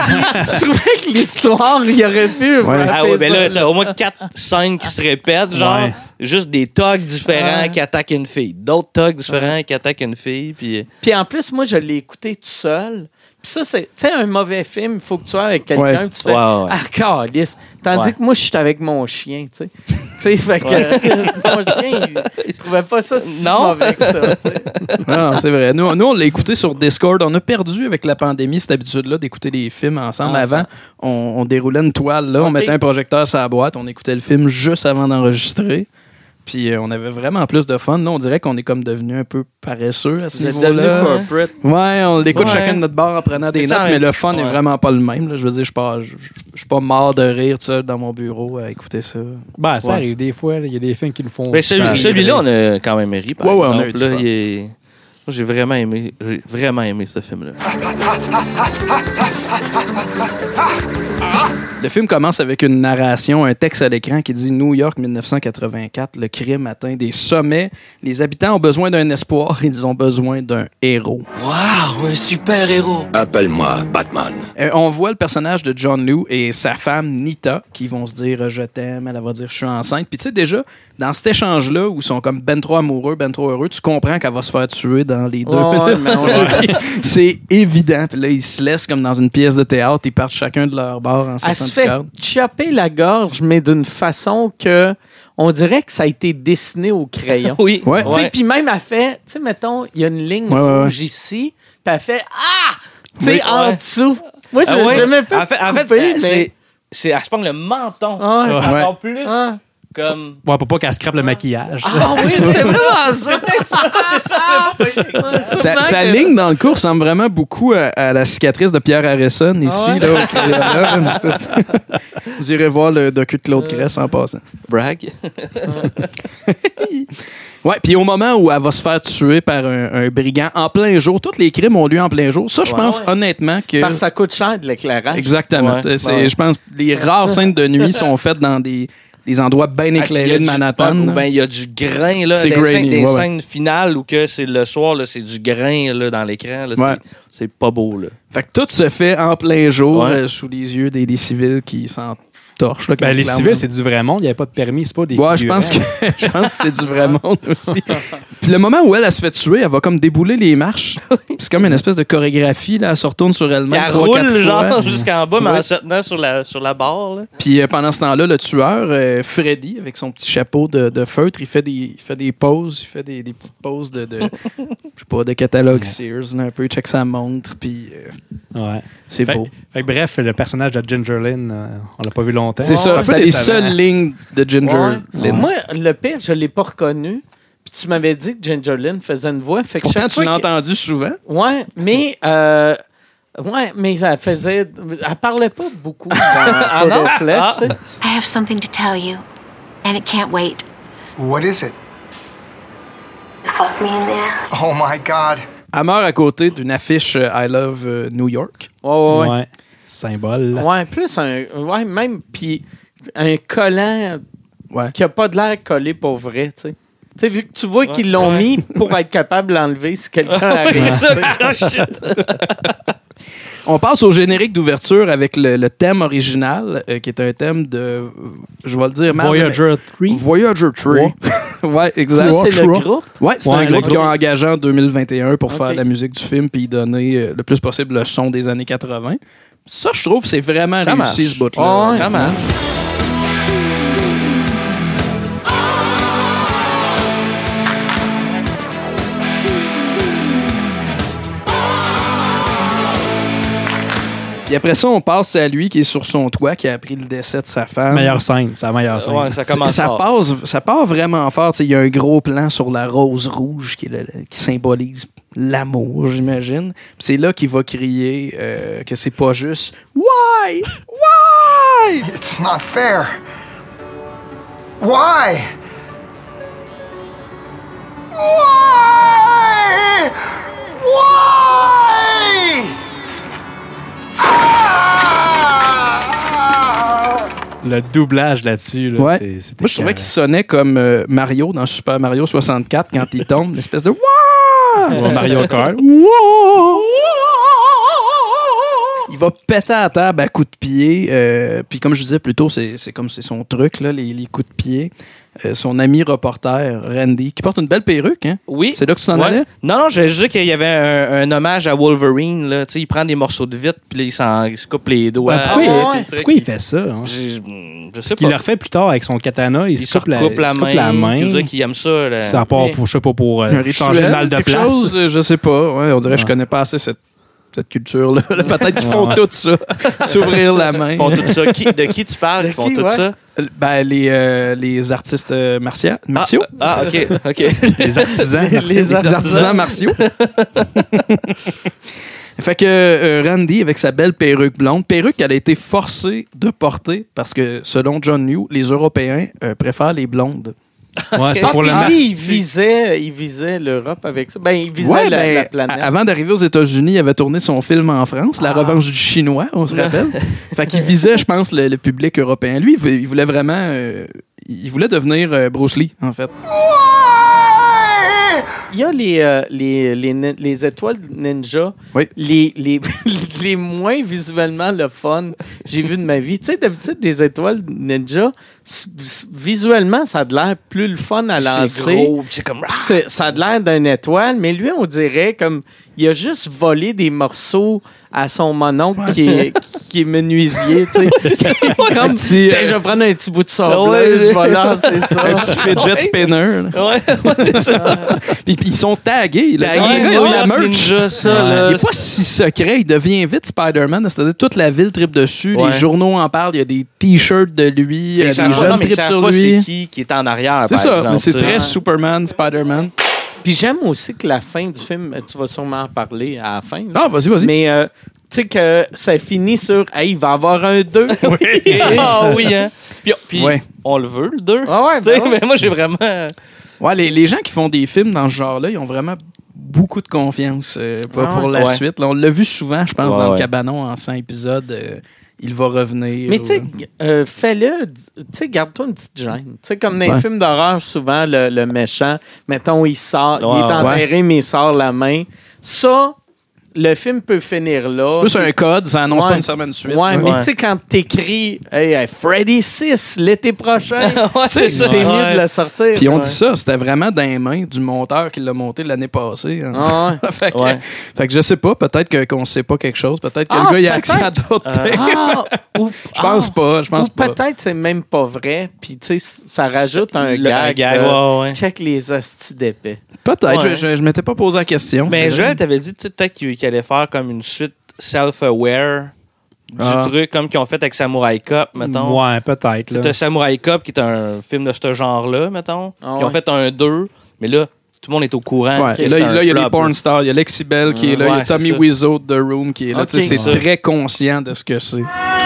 Je trouvais que l'histoire, il aurait pu. Ouais. Ah ouais, ben là, c'est au moins quatre scènes qui se répètent, genre, ouais. juste des thugs différents ouais. qui attaquent une fille. D'autres thugs différents ouais. qui attaquent une fille. Puis Puis en plus, moi, je l'ai écouté tout seul. Puis ça, c'est, tu sais, un mauvais film, il faut que tu sois avec quelqu'un, ouais. tu fais, ouais, ouais. ah, calisse. Tandis ouais. que moi, je suis avec mon chien, tu sais. Tu sais, fait que ouais. mon chien, il, il trouvait pas ça si non. mauvais que ça, tu sais. Non, c'est vrai. Nous, nous, on l'a écouté sur Discord. On a perdu avec la pandémie cette habitude-là d'écouter des films ensemble. Ah, avant, on, on déroulait une toile, là, okay. on mettait un projecteur sur la boîte, on écoutait le film juste avant d'enregistrer. Puis euh, on avait vraiment plus de fun. Là, on dirait qu'on est comme devenu un peu paresseux à ce Vous êtes niveau-là. devenu corporate. Ouais, on l'écoute Ouais. chacun de notre bord en prenant des Mais notes, ça, mais le fun ouais. est vraiment pas le même. Là. Je veux dire, je suis pas, je, je- je suis pas mort de rire tout seul dans mon bureau à écouter ça. Ben, ça Ouais. arrive des fois. Il y a des films qui nous font. Ben, celui- ça celui-là, arrive. on a quand même ri, par Ouais, ouais, on a exemple. eu du Là, fun. il est- Moi, j'ai vraiment aimé, j'ai vraiment aimé ce film-là. Le film commence avec une narration, un texte à l'écran qui dit New York mille neuf cent quatre-vingt-quatre, le crime atteint des sommets. Les habitants ont besoin d'un espoir, ils ont besoin d'un héros. Wow, un super héros. Appelle-moi Batman. Euh, on voit le personnage de John Liu et sa femme Nita qui vont se dire euh, je t'aime, elle va dire je suis enceinte. Puis tu sais déjà dans cet échange-là où ils sont comme ben trop amoureux, ben trop heureux, tu comprends qu'elle va se faire tuer dans les deux. Ouais, ouais, mais ouais. C'est évident. Puis là ils se laissent comme dans une pièce de théâtre, ils partent chacun de leur bord en Elle sortant se du fait cadre. chopper la gorge, mais d'une façon que on dirait que ça a été dessiné au crayon. Oui. Ouais. Tu sais, Ouais. puis même elle fait, tu sais, mettons, il y a une ligne Ouais, ouais, rouge ici, puis elle fait ah, tu sais, Oui, en ouais. dessous. Moi, je Ah l'ai ouais. jamais fait. En fait, en fait couper, euh, mais- c'est, c'est, elle se pogne le menton. Ah, ouais. C'est Ouais. encore plus Ah. comme... Ouais, pour pas qu'elle scrape le maquillage. Ah oui, c'était vraiment ça. Sa, sa ligne dans le cours ressemble vraiment beaucoup à, à la cicatrice de Pierre Harrison ici, Ah ouais? là, au crayon, là, une espèce de- Vous irez voir le docu de Claude Cress en passant. Brag. Ouais, puis au moment où elle va se faire tuer par un, un brigand en plein jour, tous les crimes ont lieu en plein jour. Ça, je Ouais. pense Ouais. honnêtement que. Parce que ça coûte cher de l'éclairage. Exactement. Ouais. C'est, Ouais. Je pense que les rares scènes de nuit sont faites dans des, des endroits bien Il y a éclairés de du- Manhattan. ou là. ben, il y a du grain, là. C'est des grainy, scènes, des ouais, ouais. scènes finales où que c'est le soir, là, c'est du grain, là, dans l'écran, là. Ouais. C'est, c'est pas beau, là. Fait que tout se fait en plein jour, Ouais. euh, sous les yeux des, des civils qui s'entorchent. Là, qui Ben, les clairement- civils, c'est du vrai monde. Il n'y avait pas de permis. C'est pas des Ouais, je pense que figurants. je pense que c'est du vrai monde aussi. Puis le moment où elle, elle se fait tuer, elle va comme débouler les marches. C'est comme une espèce de chorégraphie, là. Elle se retourne sur elle-même. Puis elle trois, quatre roule, fois. genre, jusqu'en bas, mais Ouais. en se tenant sur la, sur la barre, là. Puis euh, pendant ce temps-là, le tueur, euh, Freddy, avec son petit chapeau de, de feutre, il fait des, il fait des pauses, il fait des, des petites pauses de, de je sais pas, de catalogue Sears, là, un peu, il check sa montre, puis euh, Ouais. c'est Fait- beau. Fait que bref, le personnage de Ginger Lynn, euh, on l'a pas vu longtemps. C'est Un ça, peu c'était les décevant. seules lignes de Ginger Ouais. Lynn. Moi, le pire, je l'ai pas reconnu. Puis tu m'avais dit que Ginger Lynn faisait une voix. Fait que Pourtant, chaque tu fois l'as que- entendu souvent. Ouais, mais euh, ouais, mais elle faisait, elle parlait pas beaucoup dans Feu non? de Flèche. Ah. tu sais. I have something to tell you, and it can't wait. What is it? Fuck me in there. Oh my god. Elle meurt à côté d'une affiche euh, I Love euh, New York. Ouais, ouais, ouais. Ouais. Symbole. Ouais, plus un, ouais, même puis un collant Ouais. qui a pas de l'air collé pour vrai, tu sais. Tu sais, vu que tu vois qu'ils l'ont Ouais. mis pour être capable de l'enlever si quelqu'un arrive. C'est ça, oh, shit. On passe au générique d'ouverture avec le, le thème original, euh, qui est un thème de, euh, je vais le dire mal, Voyager trois. mais- Voyager trois. ouais, exact. Ça, c'est le groupe. Ouais, c'est Ouais, un le groupe qu'ils ont groupe. engagé en deux mille vingt et un pour Ok. faire la musique du film puis donner euh, le plus possible le son des années quatre-vingts. Ça, je trouve, c'est vraiment Ça réussi, marche. ce bout-là. Ouais. Ça marche. Puis après ça, on passe à lui qui est sur son toit, qui a appris le décès de sa femme. Meilleure scène. C'est la meilleure scène. Ouais, ça C'est- commence ça, fort. passe, ça part vraiment fort. Tu sais, il y a un gros plan sur la rose rouge qui, est le- qui symbolise l'amour, j'imagine. Puis c'est là qu'il va crier euh, que c'est pas juste « Why? Why? » It's not fair. Why? Why? Why? Ah! Le doublage là-dessus, là, Ouais. c'est, c'était Moi, je trouvais carré. qu'il sonnait comme euh, Mario dans Super Mario soixante-quatre quand il tombe, l'espèce de « Why? » Ouais, Mario Kart. Wow! Il va péter à table à coups de pied. euh, puis comme je disais plus tôt, c'est, c'est comme c'est son truc, là, les, les coups de pied. Euh, son ami reporter, Randy, qui porte une belle perruque. Hein? Oui. C'est là que tu t'en Ouais. allais? Non, non, j'ai juste dit qu'il y avait un, un hommage à Wolverine. Là. Tu sais, il prend des morceaux de vitre, puis là, il, s'en- il se coupe les doigts. Ben, pourquoi, Ah, il, ouais. pourquoi il fait ça? Hein? J'ai- Je Parce sais qu'il pas. le refait plus tard avec son katana. Il, Il se coupe la, recoupe la, il se coupe main. la main. Il veut dire qu'il aime ça. Là. Ça part Mais- pour, je sais pas, pour euh, Un changer le mal de quelque place. chose? euh, Je sais pas. Ouais, on dirait que je Ouais. connais pas assez cette cette culture-là. Peut-être qu'ils font tout ça. S'ouvrir la main. Ils font tout ça. Qui, de qui tu parles? Ils font qui, tout ouais? ça? Ben, les, euh, les artistes euh, martia- martiaux. Ah, ah, OK. OK. Les artisans. les, les artisans, artisans martiaux. Fait que euh, Randy, avec sa belle perruque blonde, perruque qu'elle a été forcée de porter parce que, selon John Liu, les Européens euh, préfèrent les blondes. Ouais, c'est pour le ah, match. il visait, il visait l'Europe avec ça. Ben, il visait Ouais, la, ben, la planète. Avant d'arriver aux États-Unis, il avait tourné son film en France, La Ah. Revanche du Chinois, on se rappelle. Fait qu'il visait, je pense, le, le public européen. Lui, il voulait, il voulait vraiment... euh, il voulait devenir euh, Bruce Lee, en fait. Il y a les, euh, les, les, nin- les étoiles ninja, oui. les, les, les moins visuellement le fun j'ai vu de ma vie. Tu sais, d'habitude, des étoiles ninja, c- c- visuellement, ça a de l'air plus le fun à lancer. C'est gros, c'est comme... C'est- ça a de l'air d'une étoile, mais lui, on dirait comme il a juste volé des morceaux à son mononcle qui est, qui est menuisier. Tu sais. Comme, petit, tiens, euh, je vais prendre un petit bout de sable, ouais, je vais lancer ça. Un petit fidget Ouais. spinner. là. Ouais, ouais, c'est ça. Puis, puis ils sont tagués. Là. Tagués, Il y a ouais, la merch. Ninja, ça, Ouais. là. Il n'est pas si secret. Il devient vite Spider-Man. C'est-à-dire toute la ville tripe dessus. Ouais. Les journaux en parlent. Il y a des T-shirts de lui. Mais Les ils savent pas- jeunes non, mais ils tripent savent sur pas c'est lui. qui qui est en arrière, C'est par ça. exemple, Mais c'est tu sais. très Superman, Spider-Man. Puis j'aime aussi que la fin du film, tu vas sûrement en parler à la fin. Ah, vas-y, vas-y. Mais euh, tu sais que ça finit sur hey, il va y avoir un deux. Ah oui, hein. Puis, puis Ouais. on le veut, le deux. Ah ouais, Tu sais, ben ouais. mais moi, j'ai vraiment... Ouais, les, les gens qui font des films dans ce genre-là, ils ont vraiment beaucoup de confiance euh, pour, Ah ouais. pour la Ouais. suite. Là, on l'a vu souvent, je pense, Ouais, dans ouais. le cabanon en cent épisodes. euh, il va revenir. Mais tu sais, ou- euh, fais-le, tu sais, garde-toi une petite gêne. Tu sais, comme dans les Ouais. films d'horreur, souvent, le, le méchant, mettons, il sort, il Ouais, est enterré, mais il sort la main. Ça, le film peut finir là. C'est plus un code, ça annonce Ouais. pas nécessairement une suite. Ouais, là. mais Ouais. tu sais, quand t'écris hey, hey, Freddy six l'été prochain, Ouais, c'est ça. t'es mieux Ouais. de le sortir. Puis on Ouais. dit ça, c'était vraiment dans les mains du monteur qui l'a monté l'année passée. hein. Ah ouais. fait, que, Ouais. fait que je sais pas, peut-être que, qu'on sait pas quelque chose, peut-être que Ah, le gars il a accès à peut-être. d'autres thèmes. Ah, ou- Je pense ah, pas, je pense ou pas. peut-être c'est même pas vrai, puis tu sais, ça rajoute un Le- un gag. gag, euh, ouais, ouais. Check les hosties d'épais. Peut-être, Ouais. je, je, je m'étais pas posé la question. Mais c'est vrai. Joël t'avais dit tu sais, peut-être qu'il qu'il allait faire comme une suite self-aware du Ah. truc comme qu'ils ont fait avec Samurai Cop, mettons. Ouais, peut-être. là. T'as Samurai Cop qui est un film de ce genre-là, mettons. Ah Ils ont ouais. fait un deux, mais là, tout le monde est au courant. Ouais, que et c'est là, un là, il y a flop, les porn stars, il y a Lexi Bell qui est là, il y Ouais, a Tommy c'est ça. Wiseau de The Room qui est là. Ok, Tu sais, c'est ça. très conscient de ce que c'est.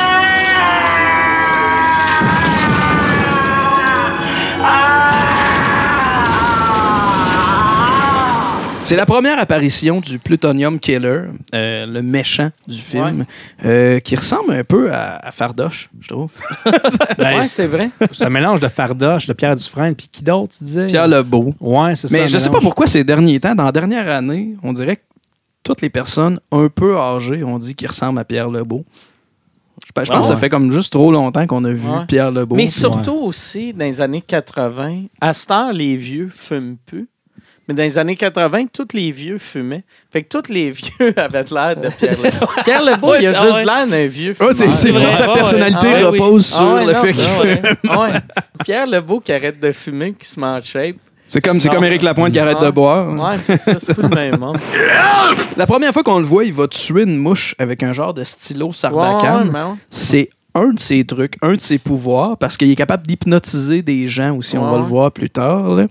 C'est la première apparition du Plutonium Killer, euh, le méchant du film, euh, qui ressemble un peu à, à Fardoche, je trouve. Ben, Ouais, c'est vrai. C'est un mélange de Fardoche, de Pierre Dufresne, puis qui d'autre, tu disais? Pierre Lebeau. Ouais, c'est ça. Mais un je sais pas mélange. pourquoi ces derniers temps, dans la dernière année, on dirait que toutes les personnes un peu âgées ont dit qu'ils ressemblent à Pierre Lebeau. Je, pense- je pense Ah que ça ouais. fait comme juste trop longtemps qu'on a vu Ouais. Pierre Lebeau. Mais Puis- surtout aussi, dans les années quatre-vingts, à cette heure, les vieux fument plus. Mais dans les années quatre-vingts, tous les vieux fumaient. Fait que tous les vieux avaient l'air de Pierre Lebeau. Pierre Lebeau, Ouais, il a ah juste ouais. l'air d'un vieux Ah, fumeur. c'est c'est vrai. toute sa Ah ouais. personnalité Ah ouais, repose Ah sur ouais, le non, fait c'est qu'il vrai. fume. Ah ouais. Pierre Lebeau qui arrête de fumer, qui se met en shape. C'est comme, c'est Non. comme Éric Lapointe qui arrête Ouais. de boire. Ouais, c'est ça. C'est plus le même monde. La première fois qu'on le voit, il va tuer une mouche avec un genre de stylo sarbacane. Ouais, mais ouais. C'est un de ses trucs, un de ses pouvoirs, parce qu'il est capable d'hypnotiser des gens aussi. On va Ouais. le voir plus tard. là.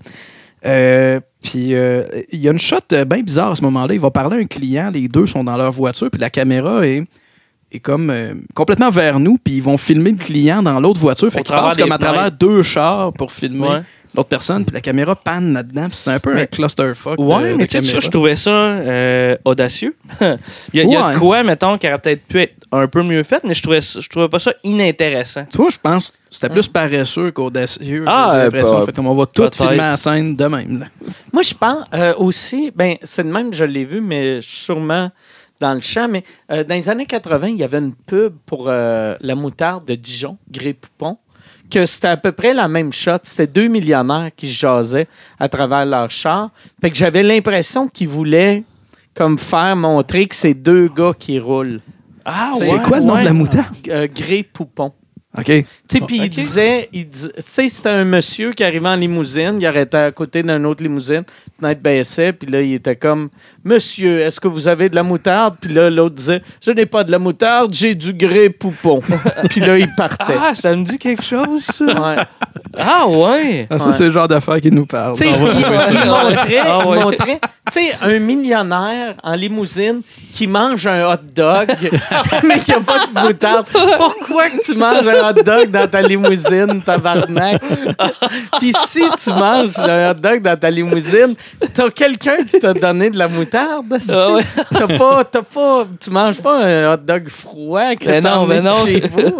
Euh, puis euh, il y a une shot euh, bien bizarre à ce moment-là. Il va parler à un client, les deux sont dans leur voiture, puis la caméra est, est comme euh, complètement vers nous, puis ils vont filmer le client dans l'autre voiture. Fait Au qu'ils passent travers comme des à travers fenêtres. deux chars pour filmer Ouais. l'autre personne, puis la caméra panne là-dedans, puis c'est un peu un Mais- clusterfuck. de- Ouais, de mais tu sais, caméra. ça, je trouvais ça euh, audacieux. il y a, il y a Ouais. de quoi, mettons, qui aurait peut-être pu être un peu mieux fait, mais je trouvais, ça- je trouvais pas ça inintéressant. Toi, je pense que c'était plus paresseux qu'audacieux. Ah, j'ai l'impression. euh, Fait comme on va tout peut-être. filmer à la scène de même. là. Moi, je pense euh, aussi, ben, c'est de même, je l'ai vu, mais sûrement dans le champ. Mais euh, dans les années quatre-vingts, il y avait une pub pour euh, la moutarde de Dijon, Grey Poupon, que c'était à peu près la même shot. C'était deux millionnaires qui se jasaient à travers leur char. Fait que j'avais l'impression qu'ils voulaient comme faire montrer que c'est deux gars qui roulent. Ah, C'est quoi le nom de la moutarde? Euh, Grey Poupon. OK. Tu sais, puis il Ok. disait, il dis- tu sais, c'était un monsieur qui arrivait en limousine, il arrêtait à côté d'une autre limousine, fenêtre baissait, puis là, il était comme « Monsieur, est-ce que vous avez de la moutarde? » Puis là, l'autre disait « Je n'ai pas de la moutarde, j'ai du grès poupon. » Puis là, il partait. Ah, ça me dit quelque chose, ça. Ouais. Ah, ouais. Ah, ça, Ouais. c'est le genre d'affaires qui nous parle. Tu sais, Ah, ouais. il, il montrait, Ah, il ouais. montrait, tu sais, un millionnaire en limousine qui mange un hot dog, mais qui n'a pas de moutarde. Pourquoi que tu manges un hot dog dans ta limousine, tabarnak? Puis si tu manges un hot dog dans ta limousine, t'as quelqu'un qui t'a donné de la moutarde? Ah, ouais. T'as pas, t'as pas, tu manges pas un hot dog froid que Mais t'as non, emmené mais non. chez vous?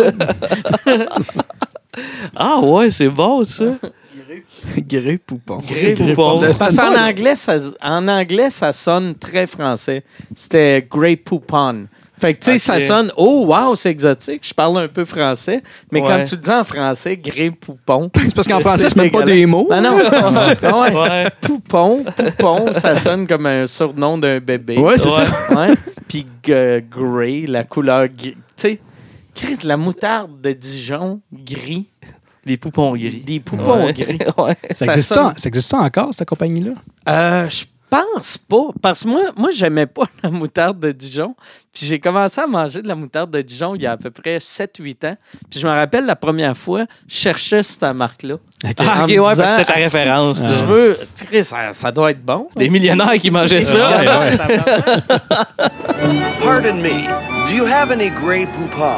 Ah, ouais, c'est bon, ça. Grès poupon. Grès poupon. Parce qu'en anglais, ça, en anglais, ça sonne très français. C'était Grey Poupon. Fait que, tu sais, Ok. ça sonne, oh, wow, c'est exotique. Je parle un peu français. Mais Ouais. quand tu le dis en français, Grey Poupon. C'est parce qu'en français, c'est même pas des mots. Ben non. Ah ouais. Ouais. Poupon, poupon, ça sonne comme un surnom d'un bébé. Ouais, c'est Ouais. ça. Ouais. Puis euh, Grey, la couleur gris. Tu sais, Chris, la moutarde de Dijon, gris. Des poupons gris. Des poupons Ouais. gris. Ouais. Ça Ça existe, sonne- ça, ça existe ça encore, cette compagnie-là? Euh, je pense pas. Parce que moi, moi j'aimais pas la moutarde de Dijon. Puis j'ai commencé à manger de la moutarde de Dijon il y a à peu près sept huit ans. Puis je me rappelle la première fois, je cherchais cette marque-là. Ah, En ok, me ouais, disant, parce que c'était ta Ah, référence. là. Je veux. Chris, ça, ça doit être bon. Des millionnaires qui mangeaient ça. Ouais, ouais. Pardon me, do you have any Grey Poupon?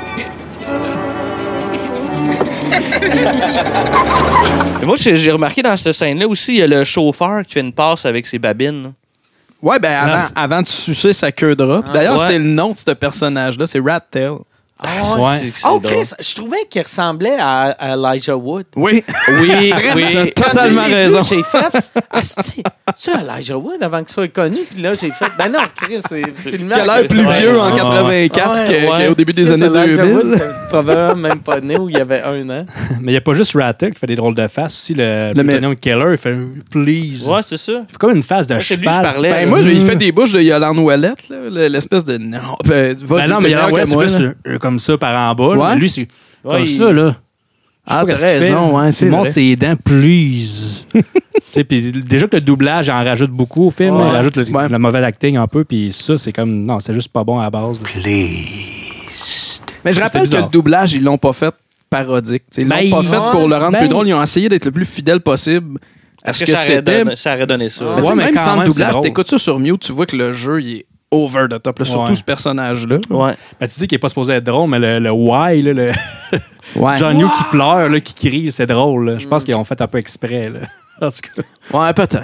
Mais moi, j'ai j'ai remarqué dans cette scène-là aussi, il y a le chauffeur qui fait une passe avec ses babines. Ouais, ben avant, Non, c'est- avant de sucer sa queue de rat. Puis D'ailleurs, Ouais. c'est le nom de ce personnage-là, c'est Rat Tail. Ah, Ouais. C'est que c'est Oh, drôle. Chris, je trouvais qu'il ressemblait à, à Elijah Wood. Oui. Oui, oui. T'as totalement Quand je l'ai raison. vu, J'ai fait, asti, c'est Elijah Wood avant qu'il soit connu. Puis là, j'ai fait, ben non, Chris, c'est filmé. Qui a l'air plus Ouais. vieux en Ouais. quatre-vingt-quatre Ouais, que- ouais. qu'au début des Chris, années Elijah deux Wood, mille. t'es probablement même pas né où il y avait un an. Mais il n'y a pas juste Rattle qui fait des drôles de faces. Aussi, le, Le le mé- Plutonium Killer, il fait « Please Ouais, c'est ça. Il fait comme une face de Ouais, c'est lui que je cheval. parlais. Ben, moi, il fait des bouches de Yolande Ouellette, là, l'espèce de. Non, ben, vas-y, Ben non, mais t'es meilleur ouais, que c'est moi, plus là. euh, comme ça par en bas. là. Ouais. Mais lui, c'est Ouais, comme il- ça, là. Je sais Ah, pas t'as qu'est-ce qu'il fait. raison, ouais, c'est Il monte vrai. ses dents, please. Tu sais, puis déjà que le doublage, il en rajoute beaucoup au film. Ouais. Il rajoute le, Ouais. le mauvais acting un peu, puis ça, c'est comme... Non, c'est juste pas bon à la base. là. Mais je C'était rappelle que bizarre. le doublage, ils l'ont pas fait parodique. T'sais, ils l'ont Ben, pas fait ouais, pour le rendre ben. plus drôle. Ils ont essayé d'être le plus fidèle possible à Est-ce ce que, que ça, aurait c'était. donné, ça aurait donné ça? Mais Ouais, tu sais, mais même quand sans le même, c'est doublage, drôle. t'écoutes ça sur mute, tu vois que le jeu, il est over the top. Là, surtout Ouais. ce personnage-là. Ouais. Ben, tu dis qu'il est pas supposé être drôle, mais le, le why, là, le Ouais. John Hugh qui pleure, là, qui crie, c'est drôle. là. Je pense qu'ils ont fait un peu exprès. Là. En tout cas. Ouais, peut-être.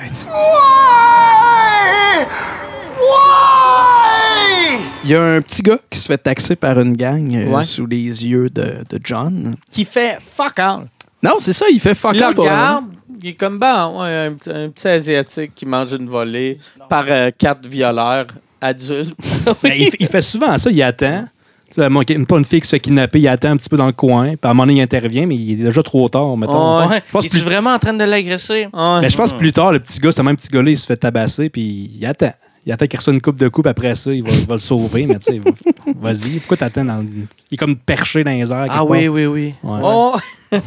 Il y a un petit gars qui se fait taxer par une gang euh, Ouais. sous les yeux de, de John. Qui fait fuck all. Non, c'est ça, il fait fuck Il le up, pour regarde, il est comme, ben, ouais, un, un petit Asiatique qui mange une volée par euh, quatre violeurs adultes. Ben, il, il fait souvent ça, il attend. Là, moi, pas une fille qui se fait kidnapper, il attend un petit peu dans le coin. Puis à un moment donné, il intervient, mais il est déjà trop tard, mettons. Ouais. Je pense Es-tu plus- vraiment en train de l'agresser? Ouais. Ben, je pense que plus tard, le petit gars, ce même petit gars-là, il se fait tabasser, puis il attend. Il attend qu'il reçoive une coupe de coupe, après ça, il va, il va le sauver, mais tu sais, vas-y, pourquoi t'attends dans le... Il est comme perché dans les airs. Ah oui, oui, oui. Ouais. Oh!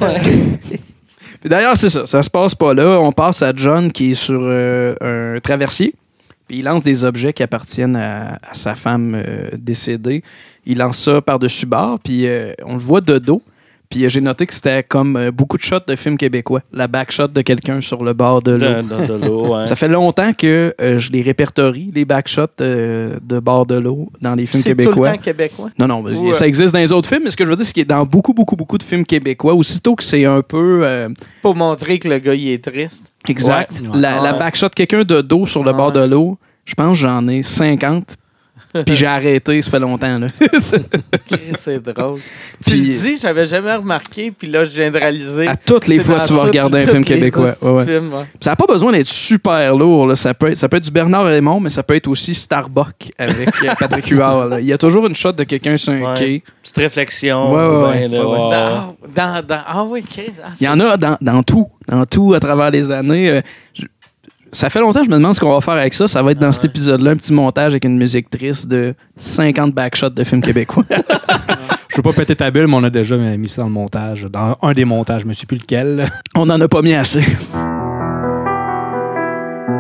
Puis d'ailleurs, c'est ça. Ça se passe pas là. On passe à John qui est sur euh, un traversier. Puis il lance des objets qui appartiennent à, à sa femme euh, décédée. Il lance ça par-dessus bord. Puis euh, on le voit de dos. Puis euh, j'ai noté que c'était comme euh, beaucoup de shots de films québécois. La backshot de quelqu'un sur le bord de l'eau. De, de, de l'eau, ouais. Ça fait longtemps que euh, je les répertorie, les backshots euh, de bord de l'eau dans les films C'est tout québécois. le temps québécois. Non, non, Ou, ça euh, existe dans les autres films, mais ce que je veux dire, c'est qu'il est dans beaucoup, beaucoup, beaucoup de films québécois. Aussitôt que c'est un peu... euh, Pour montrer que le gars, il est triste. exact. Ouais. La, la Ouais. backshot, quelqu'un de dos sur le Ouais. bord de l'eau, je pense que j'en ai cinquante. Puis j'ai arrêté, ça fait longtemps. Là. C'est drôle. Tu Puis- le dis, j'avais jamais remarqué, puis là, je viens de réaliser. À toutes les C'est fois, dans tu vas toutes- regarder un toutes film les québécois. hosties Ouais, ouais. de films, ouais. Ça n'a pas besoin d'être super lourd. Là. Ça, peut être, ça peut être du Bernard Raymond, mais ça peut être aussi Starbuck avec euh, Patrick Huard. là. Il y a toujours une shot de quelqu'un sur un Ouais. quai. Petite réflexion. Ouais, ouais, ben, là, ouais, ouais. wow. Dans, dans, dans- ah oui, Chris. Ah, Il y en a dans, dans tout. Dans tout à travers les années. Euh, je- ça fait longtemps que je me demande ce qu'on va faire avec ça. Ça va être dans cet épisode-là, un petit montage avec une musique triste de cinquante backshots de films québécois. Je veux pas péter ta bulle, mais on a déjà mis ça dans le montage. Dans un des montages, je me suis plus lequel. On n'en a pas mis assez.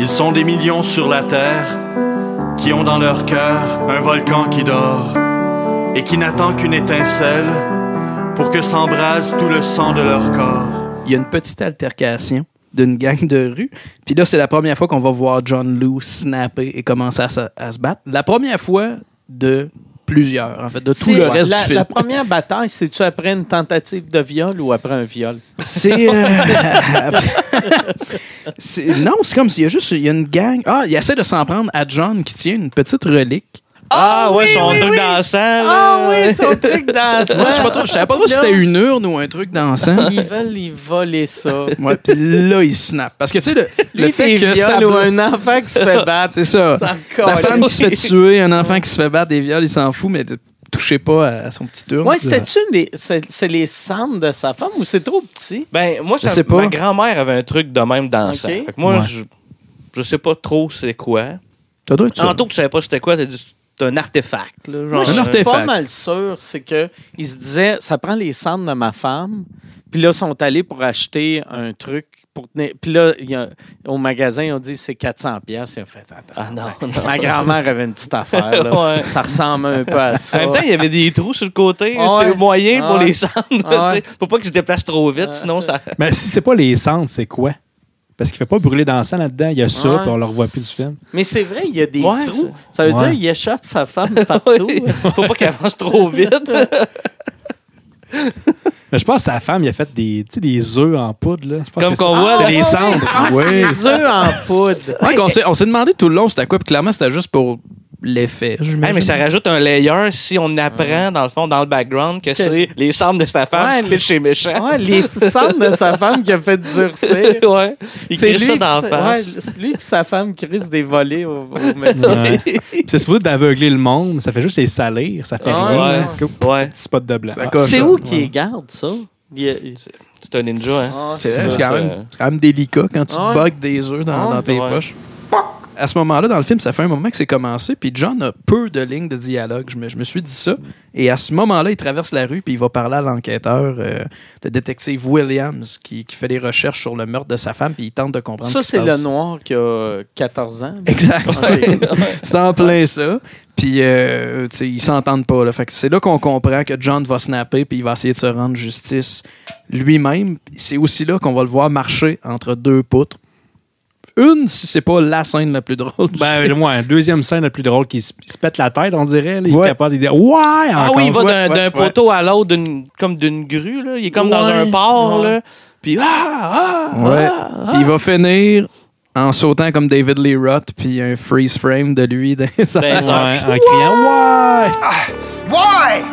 Ils sont des millions sur la terre qui ont dans leur cœur un volcan qui dort et qui n'attend qu'une étincelle pour que s'embrase tout le sang de leur corps. Il y a une petite altercation d'une gang de rue. Puis là, c'est la première fois qu'on va voir John Liu snapper et commencer à, se- à se battre. La première fois de plusieurs, en fait, de tout C'est- le reste la, du film. la première bataille, c'est-tu après une tentative de viol ou après un viol? C'est, euh, c'est- non, c'est comme s'il y a juste il y a une gang. Ah, il essaie de s'en prendre à John qui tient une petite relique. Ah, ouais, oui, son oui, truc oui. dansant. Là. Ah oui, son truc dansant. Moi, je sais pas trop- je savais pas trop si c'était une urne ou un truc dansant. Ils veulent y voler ça. Ouais, puis là, il snap. Parce que, tu sais, le, le Lui, fait des que viols ça ou blo- un enfant qui se fait battre. C'est ça. Ça me Sa colle. femme qui se fait tuer, un enfant qui se fait battre, des viols, il s'en fout, mais touchez pas à son petit urne. Ouais, c'était-tu des, c'est, c'est les cendres de sa femme ou c'est trop petit? Ben, moi, Je ça- sais pas. ma grand-mère avait un truc de même dansant. Ok. Fait que moi, Ouais. je, je sais pas trop c'est quoi. Ça doit être ça. Tantôt, tu savais pas c'était quoi, t'as dit c'est un artefact. Là, genre, Moi, je un suis artefact. pas mal sûr, c'est que ils se disaient, ça prend les cendres de ma femme, puis là, ils sont allés pour acheter un truc pour tenir. Puis là, il y a- au magasin, ils ont dit c'est quatre cents piastres. Ils ont fait, attends, Ah non, non. ma grand-mère avait une petite affaire. Là. Ouais. Ça ressemble un peu à ça. En même temps, il y avait des trous sur le côté. Ah c'est ouais. moyen Ah pour ouais. les cendres. Ah ouais. Tu sais. Faut pas que je déplace trop vite, sinon ça. Mais si c'est pas les cendres, c'est quoi? Parce qu'il fait pas brûler dans le sang là-dedans. Il y a ça, Ouais. puis on le revoit plus du film. Mais c'est vrai, il y a des Ouais, trous. Ça veut Ouais. dire qu'il échappe sa femme partout. Faut pas qu'elle avance trop vite. Mais je pense que sa femme, il a fait des, tu sais, des œufs en poudre. Là. Je pense Comme que c'est qu'on ça. voit, C'est là. les cendres. Ah, Oui. c'est des œufs en poudre. Ouais, qu'on s'est- on s'est demandé tout le long c'était quoi, puis clairement, c'était juste pour l'effet. Hey, mais ça rajoute un layer si on apprend, dans le fond, dans le background, que c'est les cendres de sa femme Ouais, qui les- pitch chez méchant. Ouais, les cendres de sa femme qui a fait durcir. Ouais. Il C'est crie ça lui dans la pis sa- face. ouais, c'est lui et sa femme qui risquent des volets au, au monsieur. Ouais. Puis c'est supposé d'aveugler le monde, mais ça fait juste les salir. Ça fait Ouais. rien. Ouais. là. En tout cas, Ouais. petit spot de blanc. Ça Ah, coche. C'est ça. où qui garde ça? Il y a- il- C'est un ninja, hein? Ah, C'est, Ça, c'est quand ça- même, c'est quand même délicat quand tu Ouais. bugs des œufs dans, Ouais. dans tes Ouais. poches. À ce moment-là, dans le film, ça fait un moment que c'est commencé, puis John a peu de lignes de dialogue. Je me, je me suis dit ça. Et à ce moment-là, il traverse la rue, puis il va parler à l'enquêteur, euh, le détective Williams, qui, qui fait des recherches sur le meurtre de sa femme, puis il tente de comprendre Ça, ce qui c'est se le passe. noir qui a quatorze ans. Exact. Ok. C'est en plein ça. Puis, euh, tu sais, ils s'entendent pas. Là. Fait que c'est là qu'on comprend que John va snapper puis il va essayer de se rendre justice lui-même. C'est aussi là qu'on va le voir marcher entre deux poutres. Une, si c'est pas la scène la plus drôle. du Ben, film. moi, deuxième scène la plus drôle, qui se, il se pète la tête, on dirait. Là, il Ouais. est capable de dire ouais, Ah encore. oui, il va Ouais, d'un, ouais, d'un ouais. poteau à l'autre, d'une, comme d'une grue. Là. Il est comme dans Ouais. un port. Ouais. Là. Puis, ah, ah, Ouais. ah, ah. Puis il va finir en sautant comme David Lee Roth, puis un freeze frame de lui dans les Ben, airs. Ouais, en criant ouais. Why?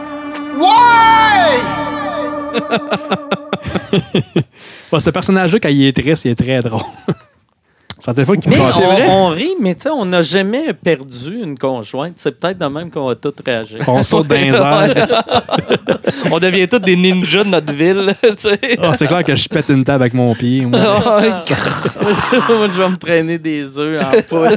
Why? Bon, ce personnage-là, quand il est triste, il est très drôle. C'est la fois qu'il Mais me on, passe. on rit, mais tu sais, on n'a jamais perdu une conjointe. C'est peut-être de même qu'on va tous réagir. On saute dans les airs. On devient tous des ninjas de notre ville. Tu sais. Ah, c'est clair que je pète une table avec mon pied. moi. Moi, je vais me traîner des œufs en poudre.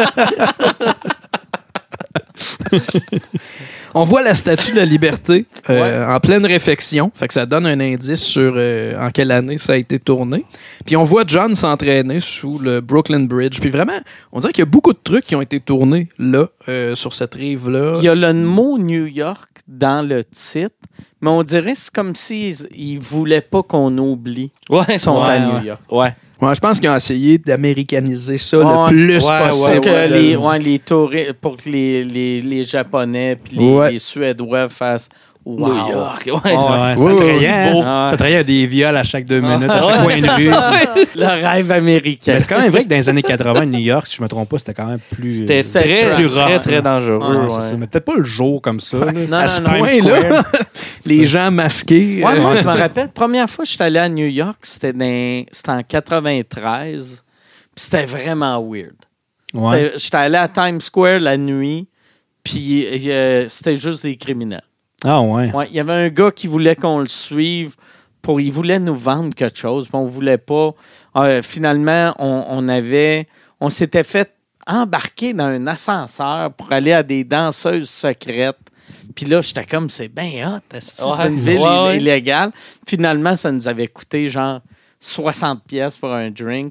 On voit la statue de la liberté euh, en pleine réfection. Fait que ça donne un indice sur euh, en quelle année ça a été tourné. Puis on voit John s'entraîner sous le Brooklyn Bridge. Puis vraiment, on dirait qu'il y a beaucoup de trucs qui ont été tournés là, euh, sur cette rive-là. Il y a le mot New York dans le titre, mais on dirait que c'est comme s'ils ne voulaient pas qu'on oublie Ouais, qu'ils sont ouais, à New ouais. York. Ouais. Ouais, je pense qu'ils ont essayé d'américaniser ça Ouais, le plus ouais, possible. Pour que Ouais, les, de- ouais, les touristes, pour que les, les, les Japonais puis les, Ouais. les Suédois fassent wow. New York. Ouais, Ouais, c'est- Ouais, ça Ouais, trayait, ouais. hein, ça trayait à des viols à chaque deux minutes, à Ouais. chaque coin de rue. Le rêve américain. Mais c'est quand même vrai que dans les années quatre-vingts, New York, si je me trompe pas, c'était quand même plus. C'était euh, très, plus très, rough, très, là. dangereux. Ouais, ouais, ouais. c'est ça. Mais peut-être pas le jour comme ça. là. Non, à non, ce non. point-là, les gens masqués. Ouais, euh, moi, ouais, je me c'est ça. rappelle, première fois que je suis allé à New York, c'était, dans- c'était en quatre-vingt-treize. Puis c'était vraiment weird. Ouais. C'était- J'étais allé à Times Square la nuit, puis euh, c'était juste des criminels. Ah ouais. Ouais, il y avait un gars qui voulait qu'on le suive. Pour, il voulait nous vendre quelque chose, puis on voulait pas. Euh, finalement, on, on avait, on s'était fait embarquer dans un ascenseur pour aller à des danseuses secrètes. Puis là, j'étais comme, c'est bien hot, c'est Ouais. une ville Ouais, ouais. illégale. Finalement, ça nous avait coûté genre soixante pièces pour un drink.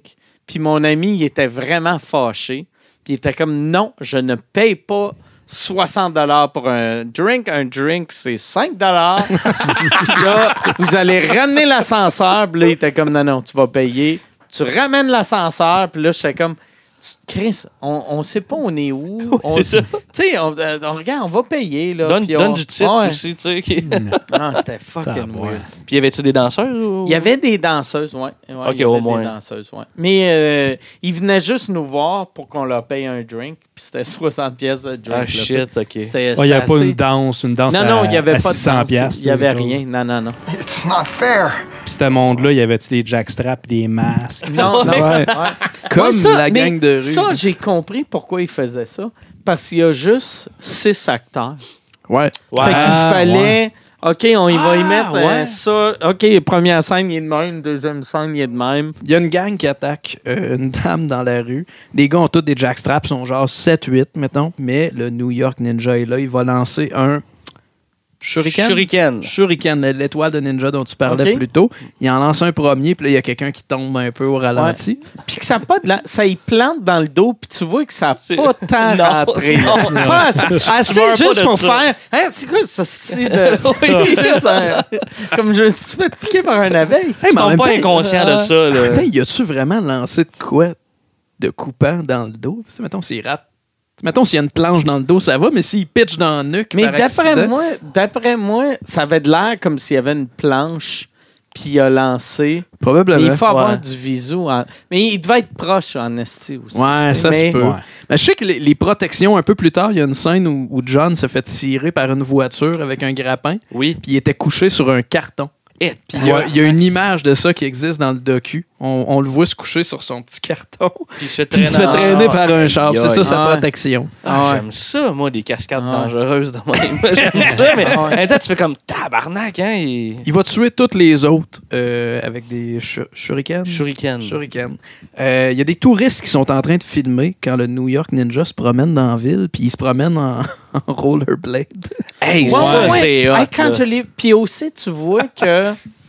Puis mon ami, il était vraiment fâché. Puis il était comme, non, je ne paye pas soixante dollars pour un drink. Un drink, c'est cinq dollars. Puis là, vous allez ramener l'ascenseur. Puis là, il était comme, non, non, tu vas payer. Tu ramènes l'ascenseur. Puis là, j'étais comme, Chris, on ne sait pas on est où. Oui, on, c'est ça. Tu sais, on, on, regarde, on va payer. Là, donne puis donne on, du titre ouais. aussi, tu sais. Qui... non, c'était fucking weird. Puis y avait-tu des danseuses? Ou... Il y avait des danseuses, oui. Ouais, OK, il y avait au moins. des danseuses, ouais. Mais euh, ils venaient juste nous voir pour qu'on leur paye un drink. Puis c'était soixante pièces de drink. Ah, là, shit, OK. Il ouais, n'y a pas une danse, une danse non, à, non, il n'y avait à pas six cents de danse. Il n'y avait chose. rien. Non, non, non. It's not fair. Puis ce monde-là, il y avait-tu des jackstraps, des masques? Non, non. Ouais. Ouais. Comme ouais, ça, la gang de rue. Ça, j'ai compris pourquoi ils faisaient ça. Parce qu'il y a juste six acteurs. Ouais. Fait qu'il Ah, fallait... ouais. OK, on y va Ah, y mettre euh, ouais. ça. OK, première scène, il est de même. Deuxième scène, il est de même. Il y a une gang qui attaque euh, une dame dans la rue. Les gars ont tous des jackstraps, sont genre sept huit, mettons. Mais le New York Ninja est là. Il va lancer un shuriken. Shuriken. Shuriken, l'étoile de ninja dont tu parlais OK. plus tôt. Il en lance un premier, puis là, il y a quelqu'un qui tombe un peu au ralenti. Puis que ça a pas de la... ça y plante dans le dos, puis tu vois que ça n'a pas tant Non, rentré. non, non. Pas assez, assez meurs pas juste de pour ça. faire. Hein, c'est quoi ce style de. Juste un- Comme je me suis fait piquer par un abeille. Hey, Tu mais en tombes même pas temps, inconscient de ça, là. Attends, y a-tu vraiment lancé de quoi de coupant dans le dos? Tu sais, mettons, s'il rate. Mettons, s'il y a une planche dans le dos, ça va, mais s'il pitch dans le nuque. Mais par d'après accident- moi, d'après moi, ça avait de l'air comme s'il y avait une planche, puis il a lancé. Probablement. Mais il faut avoir Ouais. du visu. En... Mais il devait être proche en esti aussi. Ouais, ça mais... se peut. Ouais. Mais je sais que les, les protections, un peu plus tard, il y a une scène où, où John se fait tirer par une voiture avec un grappin, Oui. puis il était couché sur un carton. Et Puis il y, a- il y a une image de ça qui existe dans le docu. On, on le voit se coucher sur son petit carton, Puis il se fait puis il se fait traîner. traîner par un char. Aïe, C'est ça aïe. sa Ah ouais. protection. Ah, Ah ouais. j'aime ça, moi, des cascades Ah ouais. dangereuses dans mon J'aime ça, mais en même temps, tu fais comme tabarnak, hein? Et... Il va tuer toutes les autres euh, avec des shur- shurikens. Shuriken. Shuriken. Euh, Il y a des touristes qui sont en train de filmer quand le New York Ninja se promène dans la ville, puis il se promène en, en rollerblade. Hey, Ouais, ça, ouais. c'est hot. Hey, quand là. je l'ai- Puis aussi, tu vois que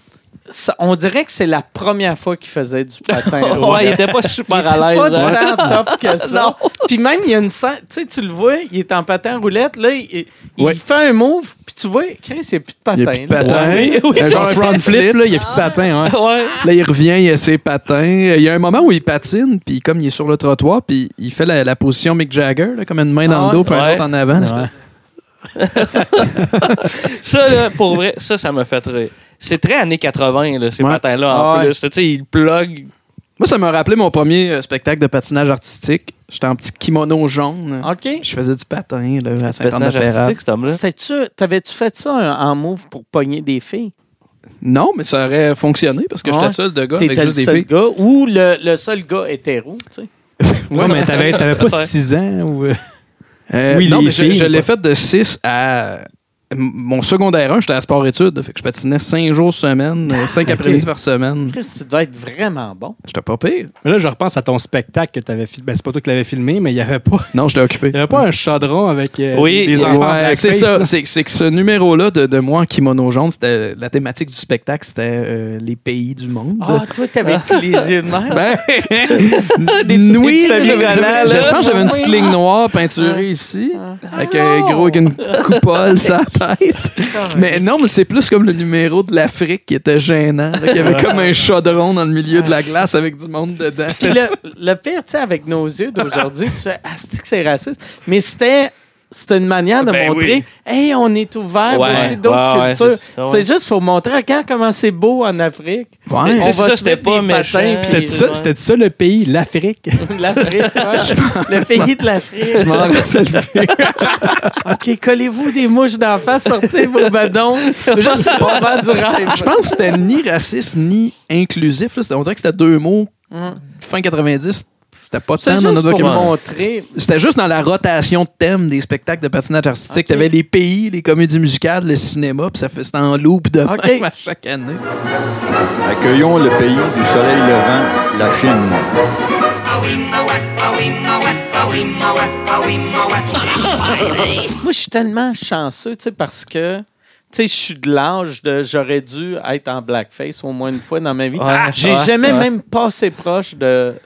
ça- on dirait que c'est la première fois qu'il faisait du patin. Ouais, il était pas super à l'aise. Pas hein. tant top que ça. Puis même, il y a une scène, tu sais, tu le vois, il est en patin roulette, là, il, il Ouais. fait un move, puis tu vois, Chris, il n'y a plus de patin. Il n'y a plus de là. patin. Ouais. Oui, Un c'est genre Un front flip, là, il n'y a plus de patin. Ouais. Ouais. Là, il revient, il a ses patins. Il y a un moment où il patine, puis comme il est sur le trottoir, puis il fait la, la position Mick Jagger, là, comme une main dans Ah le dos, ouais? puis un Ouais. autre en avant. Ouais. Ça, là, pour vrai, ça, ça m'a fait rire. C'est très années quatre-vingts, là, ces Ouais. patins-là, en Ah ouais. plus. Tu sais, ils plug. Moi, ça m'a rappelé mon premier euh, spectacle de patinage artistique. J'étais en petit kimono jaune. OK. Je faisais du patin là, à Patinage Saint-Anne-de-Pérade. artistique, cet homme-là. C'était-tu, t'avais-tu fait ça en, en move pour pogner des filles? Non, mais ça aurait fonctionné parce que Ouais. j'étais seul de gars avec T'étais le juste des seul filles. gars ou le, le seul gars hétéro, tu sais? Ouais, mais t'avais, t'avais pas six ans ou. euh, Euh, Oui, non, les mais je, filles, je l'ai quoi. fait de six à... M- Mon secondaire un, j'étais à sport-études. Fait que je patinais cinq jours semaine, euh, cinq ok. après-midi par semaine. Chris, tu dois être vraiment bon. J'étais pas pire. Mais là, je repense à ton spectacle que t'avais filmé. Ben, c'est pas toi qui l'avais filmé, mais il n'y avait pas. Non, j'étais occupé. Il n'y avait pas un chaudron avec euh, Oui, des ouais, enfants. en Ouais, c'est blackface, ça. là. C'est, c'est que ce numéro-là de, de moi en kimono jaune, c'était la thématique du spectacle, c'était euh, les pays du monde. Ah, toi, t'avais-tu les yeux de mer? Ben, Des oui, petites j'avais- collants, j'avais- là. je pense que j'avais une petite ligne noire peinturée ici, avec un gros, avec une coupole sur la tête. Mais non, mais c'est plus comme le numéro de l'Afrique qui était gênant. là, qu'il y avait comme un chaudron dans le milieu de la glace avec du monde dedans. Puis le, le pire, tu sais, avec nos yeux d'aujourd'hui, tu fais, ah, c'est que c'est raciste. Mais c'était, c'était une manière de Ben montrer, oui. hey, on est ouvert Ouais, aussi d'autres ouais, ouais, cultures. c'est ça, ouais. C'était juste pour montrer, regarde comment c'est beau en Afrique. Ouais. On C'est va ça, se c'était mettre pas des méchant. patins, Puis C'était puis- ça, c'était ça le pays, l'Afrique. L'Afrique, ouais. Le pays de l'Afrique. Je m'en rappelle plus. OK, collez-vous des mouches d'en face, sortez vos badons. Je sais pas, vend du rêve. Je pense que c'était ni raciste ni inclusif. là. C'était- On dirait que c'était deux mots. Hum. Fin quatre-vingt-dix, c'était pas C'est tant dans juste notre pour document. montrer. C'était juste dans la rotation de thèmes des spectacles de patinage artistique. Ok. T'avais les pays, les comédies musicales, le cinéma, puis ça fait c'était en loop de Ok. même à chaque année. Accueillons le pays du soleil levant, la Chine. Moi, je suis tellement chanceux, tu sais, parce que, tu sais, je suis de l'âge de j'aurais dû être en blackface au moins une fois dans ma vie. Ouais, J'ai ouais, jamais ouais. même passé proche de,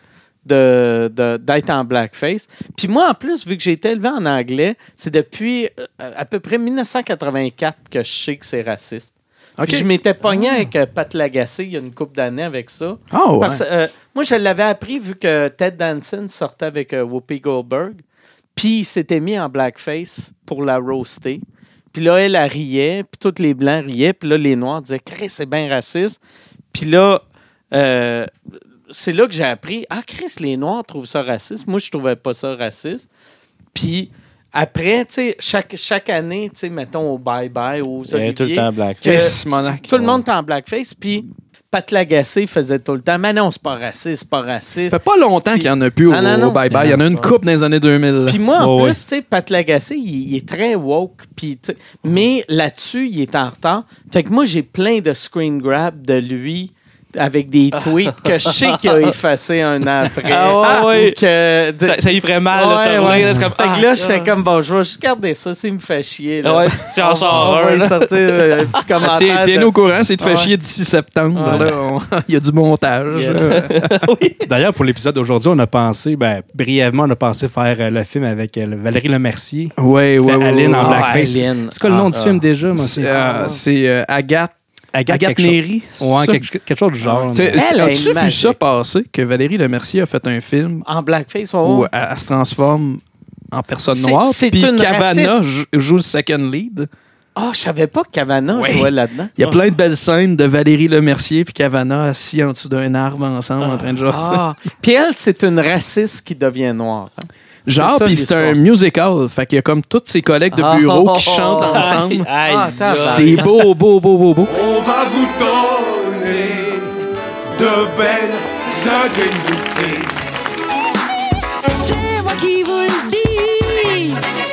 de, de, d'être en blackface. Puis moi, en plus, vu que j'ai été élevé en anglais, c'est depuis euh, à peu près dix-neuf cent quatre-vingt-quatre que je sais que c'est raciste. Okay. Puis je m'étais pogné oh. avec euh, Pat Lagacé il y a une couple d'années avec ça. Oh, ouais. Parce, euh, moi, je l'avais appris vu que Ted Danson sortait avec euh, Whoopi Goldberg. Puis il s'était mis en blackface pour la roaster. Puis là, elle, elle riait. Puis tous les Blancs riaient. Puis là, les Noirs disaient « Chris, c'est bien raciste. » Puis là... Euh, c'est là que j'ai appris, ah, Chris, les Noirs trouvent ça raciste. Moi, je trouvais pas ça raciste. Puis après, tu sais, chaque, chaque année, tu sais, mettons au bye-bye, aux Olivier, tout le temps blackface. Tout le monde est en blackface. Puis Pat Lagacé faisait tout le temps, mais non, c'est pas raciste, c'est pas raciste. Ça fait pas longtemps puis, qu'il y en a plus ah, non, au bye-bye. Il y en a une couple dans les années deux mille. Puis moi, en oh, plus, tu sais, Pat Lagacé, il, il est très woke. Puis, mais là-dessus, il est en retard. Fait que moi, j'ai plein de screen grabs de lui avec des tweets que je sais qu'il a effacé un an après. Ah ouais, que de... ça, ça y ferait mal. Ouais, là, ouais. là, c'est comme, fait ah, que là, je fais comme, bon, je vais juste garder ça, s'il me fait chier. Là. Ouais, tu en sors on un. On va sortir un petit commentaire. Tiens, tiens-nous au courant, c'est de fait ouais. chier d'ici septembre. Ouais. Là, on... Il y a du montage. Yeah. Oui. D'ailleurs, pour l'épisode d'aujourd'hui, on a pensé, ben, brièvement, on a pensé faire euh, le film avec euh, Valérie Lemercier. Oui, oui, oui. Aline en oh, blackface. Aline. C'est quoi le nom ah, du ah. film déjà? Moi, c'est euh, c'est euh, Agathe. Agathe, Agathe quelque Néry. Chose. Ouais, quelque, quelque chose du genre. Elle, as-tu vu magique. ça passer, que Valérie Lemercier a fait un film en blackface, oh. où elle, elle se transforme en personne c'est, noire, puis Cavana joue, joue le second lead. Ah, oh, je savais pas que Cavana ouais. jouait là-dedans. Il y a plein de belles scènes de Valérie Lemercier puis Cavana assis en dessous d'un arbre ensemble ah. en train de jouer ah. ça. Puis elle, c'est une raciste qui devient noire. Hein? Genre, puis c'est un musical. Fait qu'il y a comme tous ses collègues de bureau oh, qui chantent oh, ensemble. Aïe, aïe, ah, c'est beau, beau, beau, beau, beau. On va vous donner de belles indemnités. C'est moi qui vous le dis.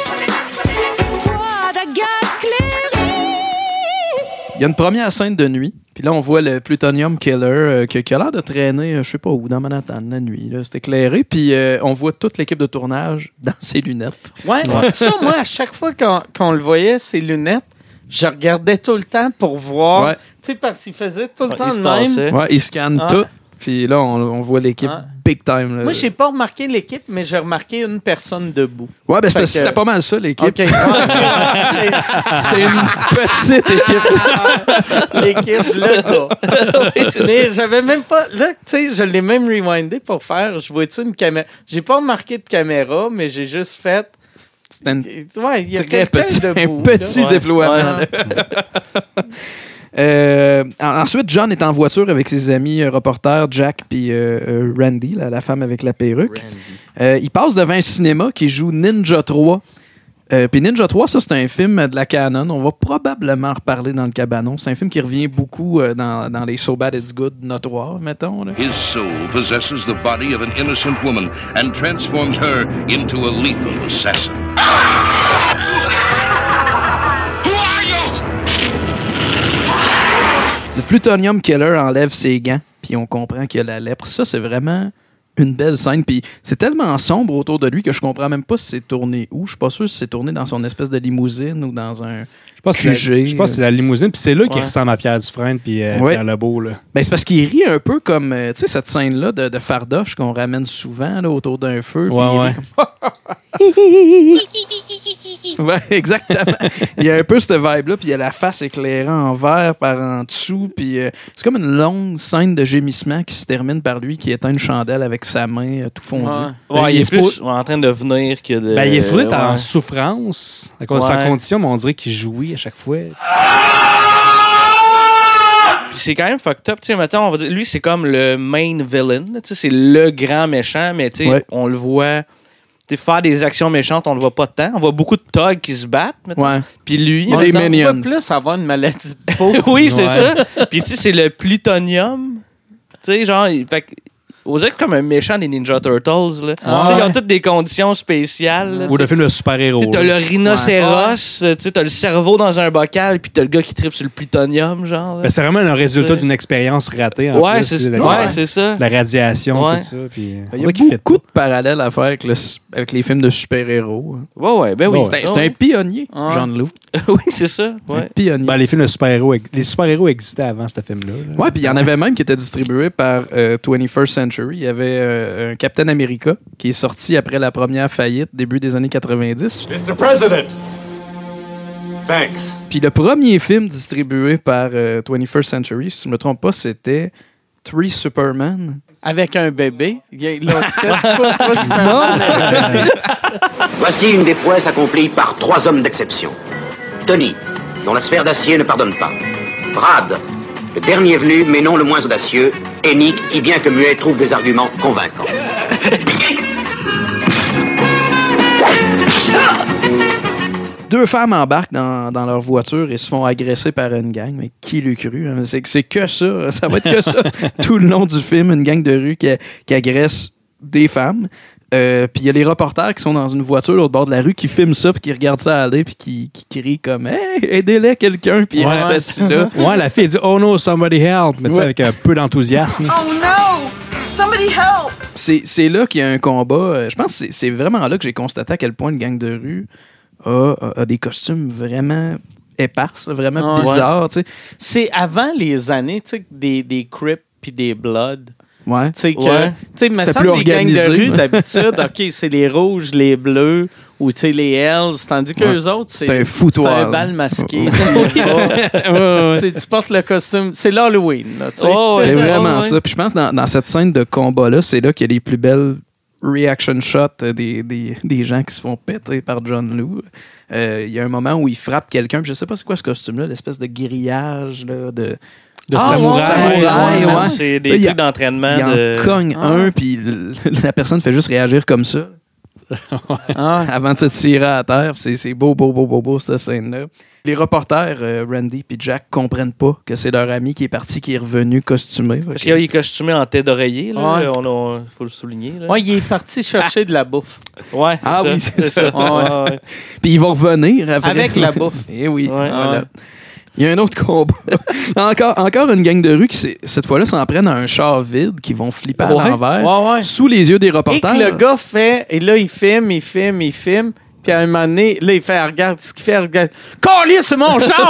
Toi, d'Agathe Cléry. Il y a une première scène de nuit. Puis là, on voit le Plutonium Killer euh, qui, qui a l'air de traîner, euh, je sais pas où, dans Manhattan, la nuit. Là, c'est éclairé. Puis euh, on voit toute l'équipe de tournage dans ses lunettes. Ouais, ouais. Ça, moi, à chaque fois qu'on, qu'on le voyait, ses lunettes, je regardais tout le temps pour voir. Ouais. Tu sais, parce qu'il faisait tout le ouais, temps le même. Ouais, il scanne ah. tout. Puis là, on, on voit l'équipe ah. big time. Là. Moi, j'ai pas remarqué l'équipe, mais j'ai remarqué une personne debout. Ouais, ben c'est parce que c'était pas mal ça, l'équipe. Okay. C'était une petite équipe. L'équipe, là, quoi. Mais j'avais même pas... Là, tu sais, je l'ai même rewindé pour faire... Je vois-tu une caméra... J'ai pas remarqué de caméra, mais j'ai juste fait... C'était une... Ouais, il y a très petit, debout, un petit là. déploiement. Ouais. Euh, ensuite, John est en voiture avec ses amis euh, reporters, Jack puis euh, Randy, la, la femme avec la perruque. Euh, il passe devant un cinéma qui joue Ninja trois. Euh, puis Ninja trois, ça, c'est un film de la Canon. On va probablement en reparler dans le cabanon. C'est un film qui revient beaucoup euh, dans, dans les So Bad It's Good notoires, mettons. Là. His soul possesses the body of an innocent woman and transforms her into a lethal assassin. Le Plutonium Killer enlève ses gants, puis on comprend qu'il y a la lèpre. Ça, c'est vraiment une belle scène. Puis c'est tellement sombre autour de lui que je comprends même pas si c'est tourné où. Je suis pas sûr si c'est tourné dans son espèce de limousine ou dans un Q G. Je pense que c'est la limousine. Puis c'est là ouais. qu'il ressemble à Pierre Dufresne puis euh, ouais. Pierre Lebeau. Là. Ben, c'est parce qu'il rit un peu comme, euh, tu sais, cette scène-là de, de fardoche qu'on ramène souvent là, autour d'un feu. Ouais, il ouais. Comme... ouais, exactement. Il y a un peu cette vibe-là, puis il y a la face éclairée en vert par en dessous, puis euh, c'est comme une longue scène de gémissement qui se termine par lui qui éteint une chandelle avec sa main euh, tout fondue. Ouais, ouais il, il est plus en train de venir que de... Ben, il est supposé être ouais. en souffrance à cause de sa condition, mais on dirait qu'il jouit à chaque fois. Puis c'est quand même fucked up. Tu sais, mettons, on va dire, lui, c'est comme le main villain. Tu sais, c'est le grand méchant, mais tu sais, ouais. on le voit... T'sais, faire des actions méchantes, on le voit pas de temps. On voit beaucoup de thugs qui se battent. Ouais. Puis lui, on ne voit plus avoir une maladie de peau. oui, c'est ouais. ça. Puis tu sais, c'est le plutonium. Tu sais, genre, il, fait, on dirait que comme un méchant des Ninja Turtles. Là. Ah, ouais. Ils ont toutes des conditions spéciales. Là, ou le film Le Super-Héros. T'as le rhinocéros, ouais. t'as le cerveau dans un bocal, puis t'as le gars qui tripe sur le plutonium, genre. Ben, c'est vraiment un résultat d'une expérience ratée. En ouais, plus, c'est, la, ouais, c'est ça. La radiation, ouais. tout ça. Puis, il y a beaucoup de parallèles à faire avec, le, avec les films de super-héros. Ouais, ouais, ben oui. Bon, c'est, un, c'est un pionnier, ah. Jean Leloup. oui, c'est ça. Ouais. Un pionnier. Ben, les films de super-héros, les super-héros existaient avant ce film-là. Là. Ouais, puis il y en avait même qui étaient distribués par euh, twenty-first Century Century. Il y avait euh, un Captain America qui est sorti après la première faillite, début des années quatre-vingt-dix. mister President! Thanks. Puis le premier film distribué par euh, twenty-first Century, si je ne me trompe pas, c'était Three Superman. Avec un bébé. Ils l'ont fait quoi, toi, Superman? Voici une des prouesses accomplies par trois hommes d'exception. Tony, dont la sphère d'acier ne pardonne pas. Brad, le dernier venu, mais non le moins audacieux. Et Nick, qui bien que muet, trouve des arguments convaincants. Deux femmes embarquent dans, dans leur voiture et se font agresser par une gang. Mais qui l'eût cru? Hein? C'est, c'est que ça. Ça va être que ça tout le long du film. Une gang de rue qui, qui agresse des femmes. Euh, puis il y a les reporters qui sont dans une voiture au bord de la rue qui filment ça puis qui regardent ça aller puis qui, qui crient comme « Hey, aidez-les quelqu'un! » Puis ils ouais. restent assis là. Ouais, la fille elle dit « Oh no, somebody help! » Mais tu sais, avec un peu d'enthousiasme. Oh no! Somebody help! C'est, c'est là qu'il y a un combat. Je pense que c'est, c'est vraiment là que j'ai constaté à quel point une gang de rue a, a, a des costumes vraiment éparses, vraiment ah, bizarres. Ouais. Tu sais. C'est avant les années des, des Crips puis des Bloods. Ouais. Tu sais, que, ouais. tu sais, il me semble que les gangs de rue, d'habitude, OK, c'est les rouges, les bleus, ou tu sais, les Hells, tandis qu'eux ouais. autres, c'est, c'est un foutoir. C'est un bal masqué. ouais, ouais. Tu, tu portes le costume. C'est l'Halloween, là, tu sais. Oh, c'est vraiment ouais. ça. Puis je pense que dans, dans cette scène de combat-là, c'est là qu'il y a les plus belles reaction shots des, des, des gens qui se font péter par John Lou. Il euh, y a un moment où il frappe quelqu'un, puis je sais pas c'est quoi ce costume-là, l'espèce de grillage, là, de... De ah, samouraï. Ouais, ouais, ouais. C'est des là, trucs d'entraînement. Il en de... cogne ah. un, puis la personne fait juste réagir comme ça. ah. Avant de se tirer à terre. C'est, c'est beau, beau, beau, beau, beau, cette scène-là. Les reporters, euh, Randy et Jack, comprennent pas que c'est leur ami qui est parti, qui est revenu costumé. Parce qu'il est costumé en tête d'oreiller, là. Ouais. On a, faut le souligner. Là. Ouais, il est parti chercher de la bouffe. Ouais, ah ça, oui, c'est, c'est ça. ça. Ouais, ouais. Puis ils vont revenir après. Avec la bouffe. Eh oui, ouais, voilà. Ouais. Il y a un autre combat. encore, encore une gang de rue qui, cette fois-là, s'en prennent à un char vide qui vont flipper à ouais. l'envers Ouais, ouais. sous les yeux des reporters. Et que le gars fait, et là, il filme, il filme, il filme. Puis à un moment donné, là, il fait, regarde ce qu'il fait, regarde. Calisse, c'est mon char!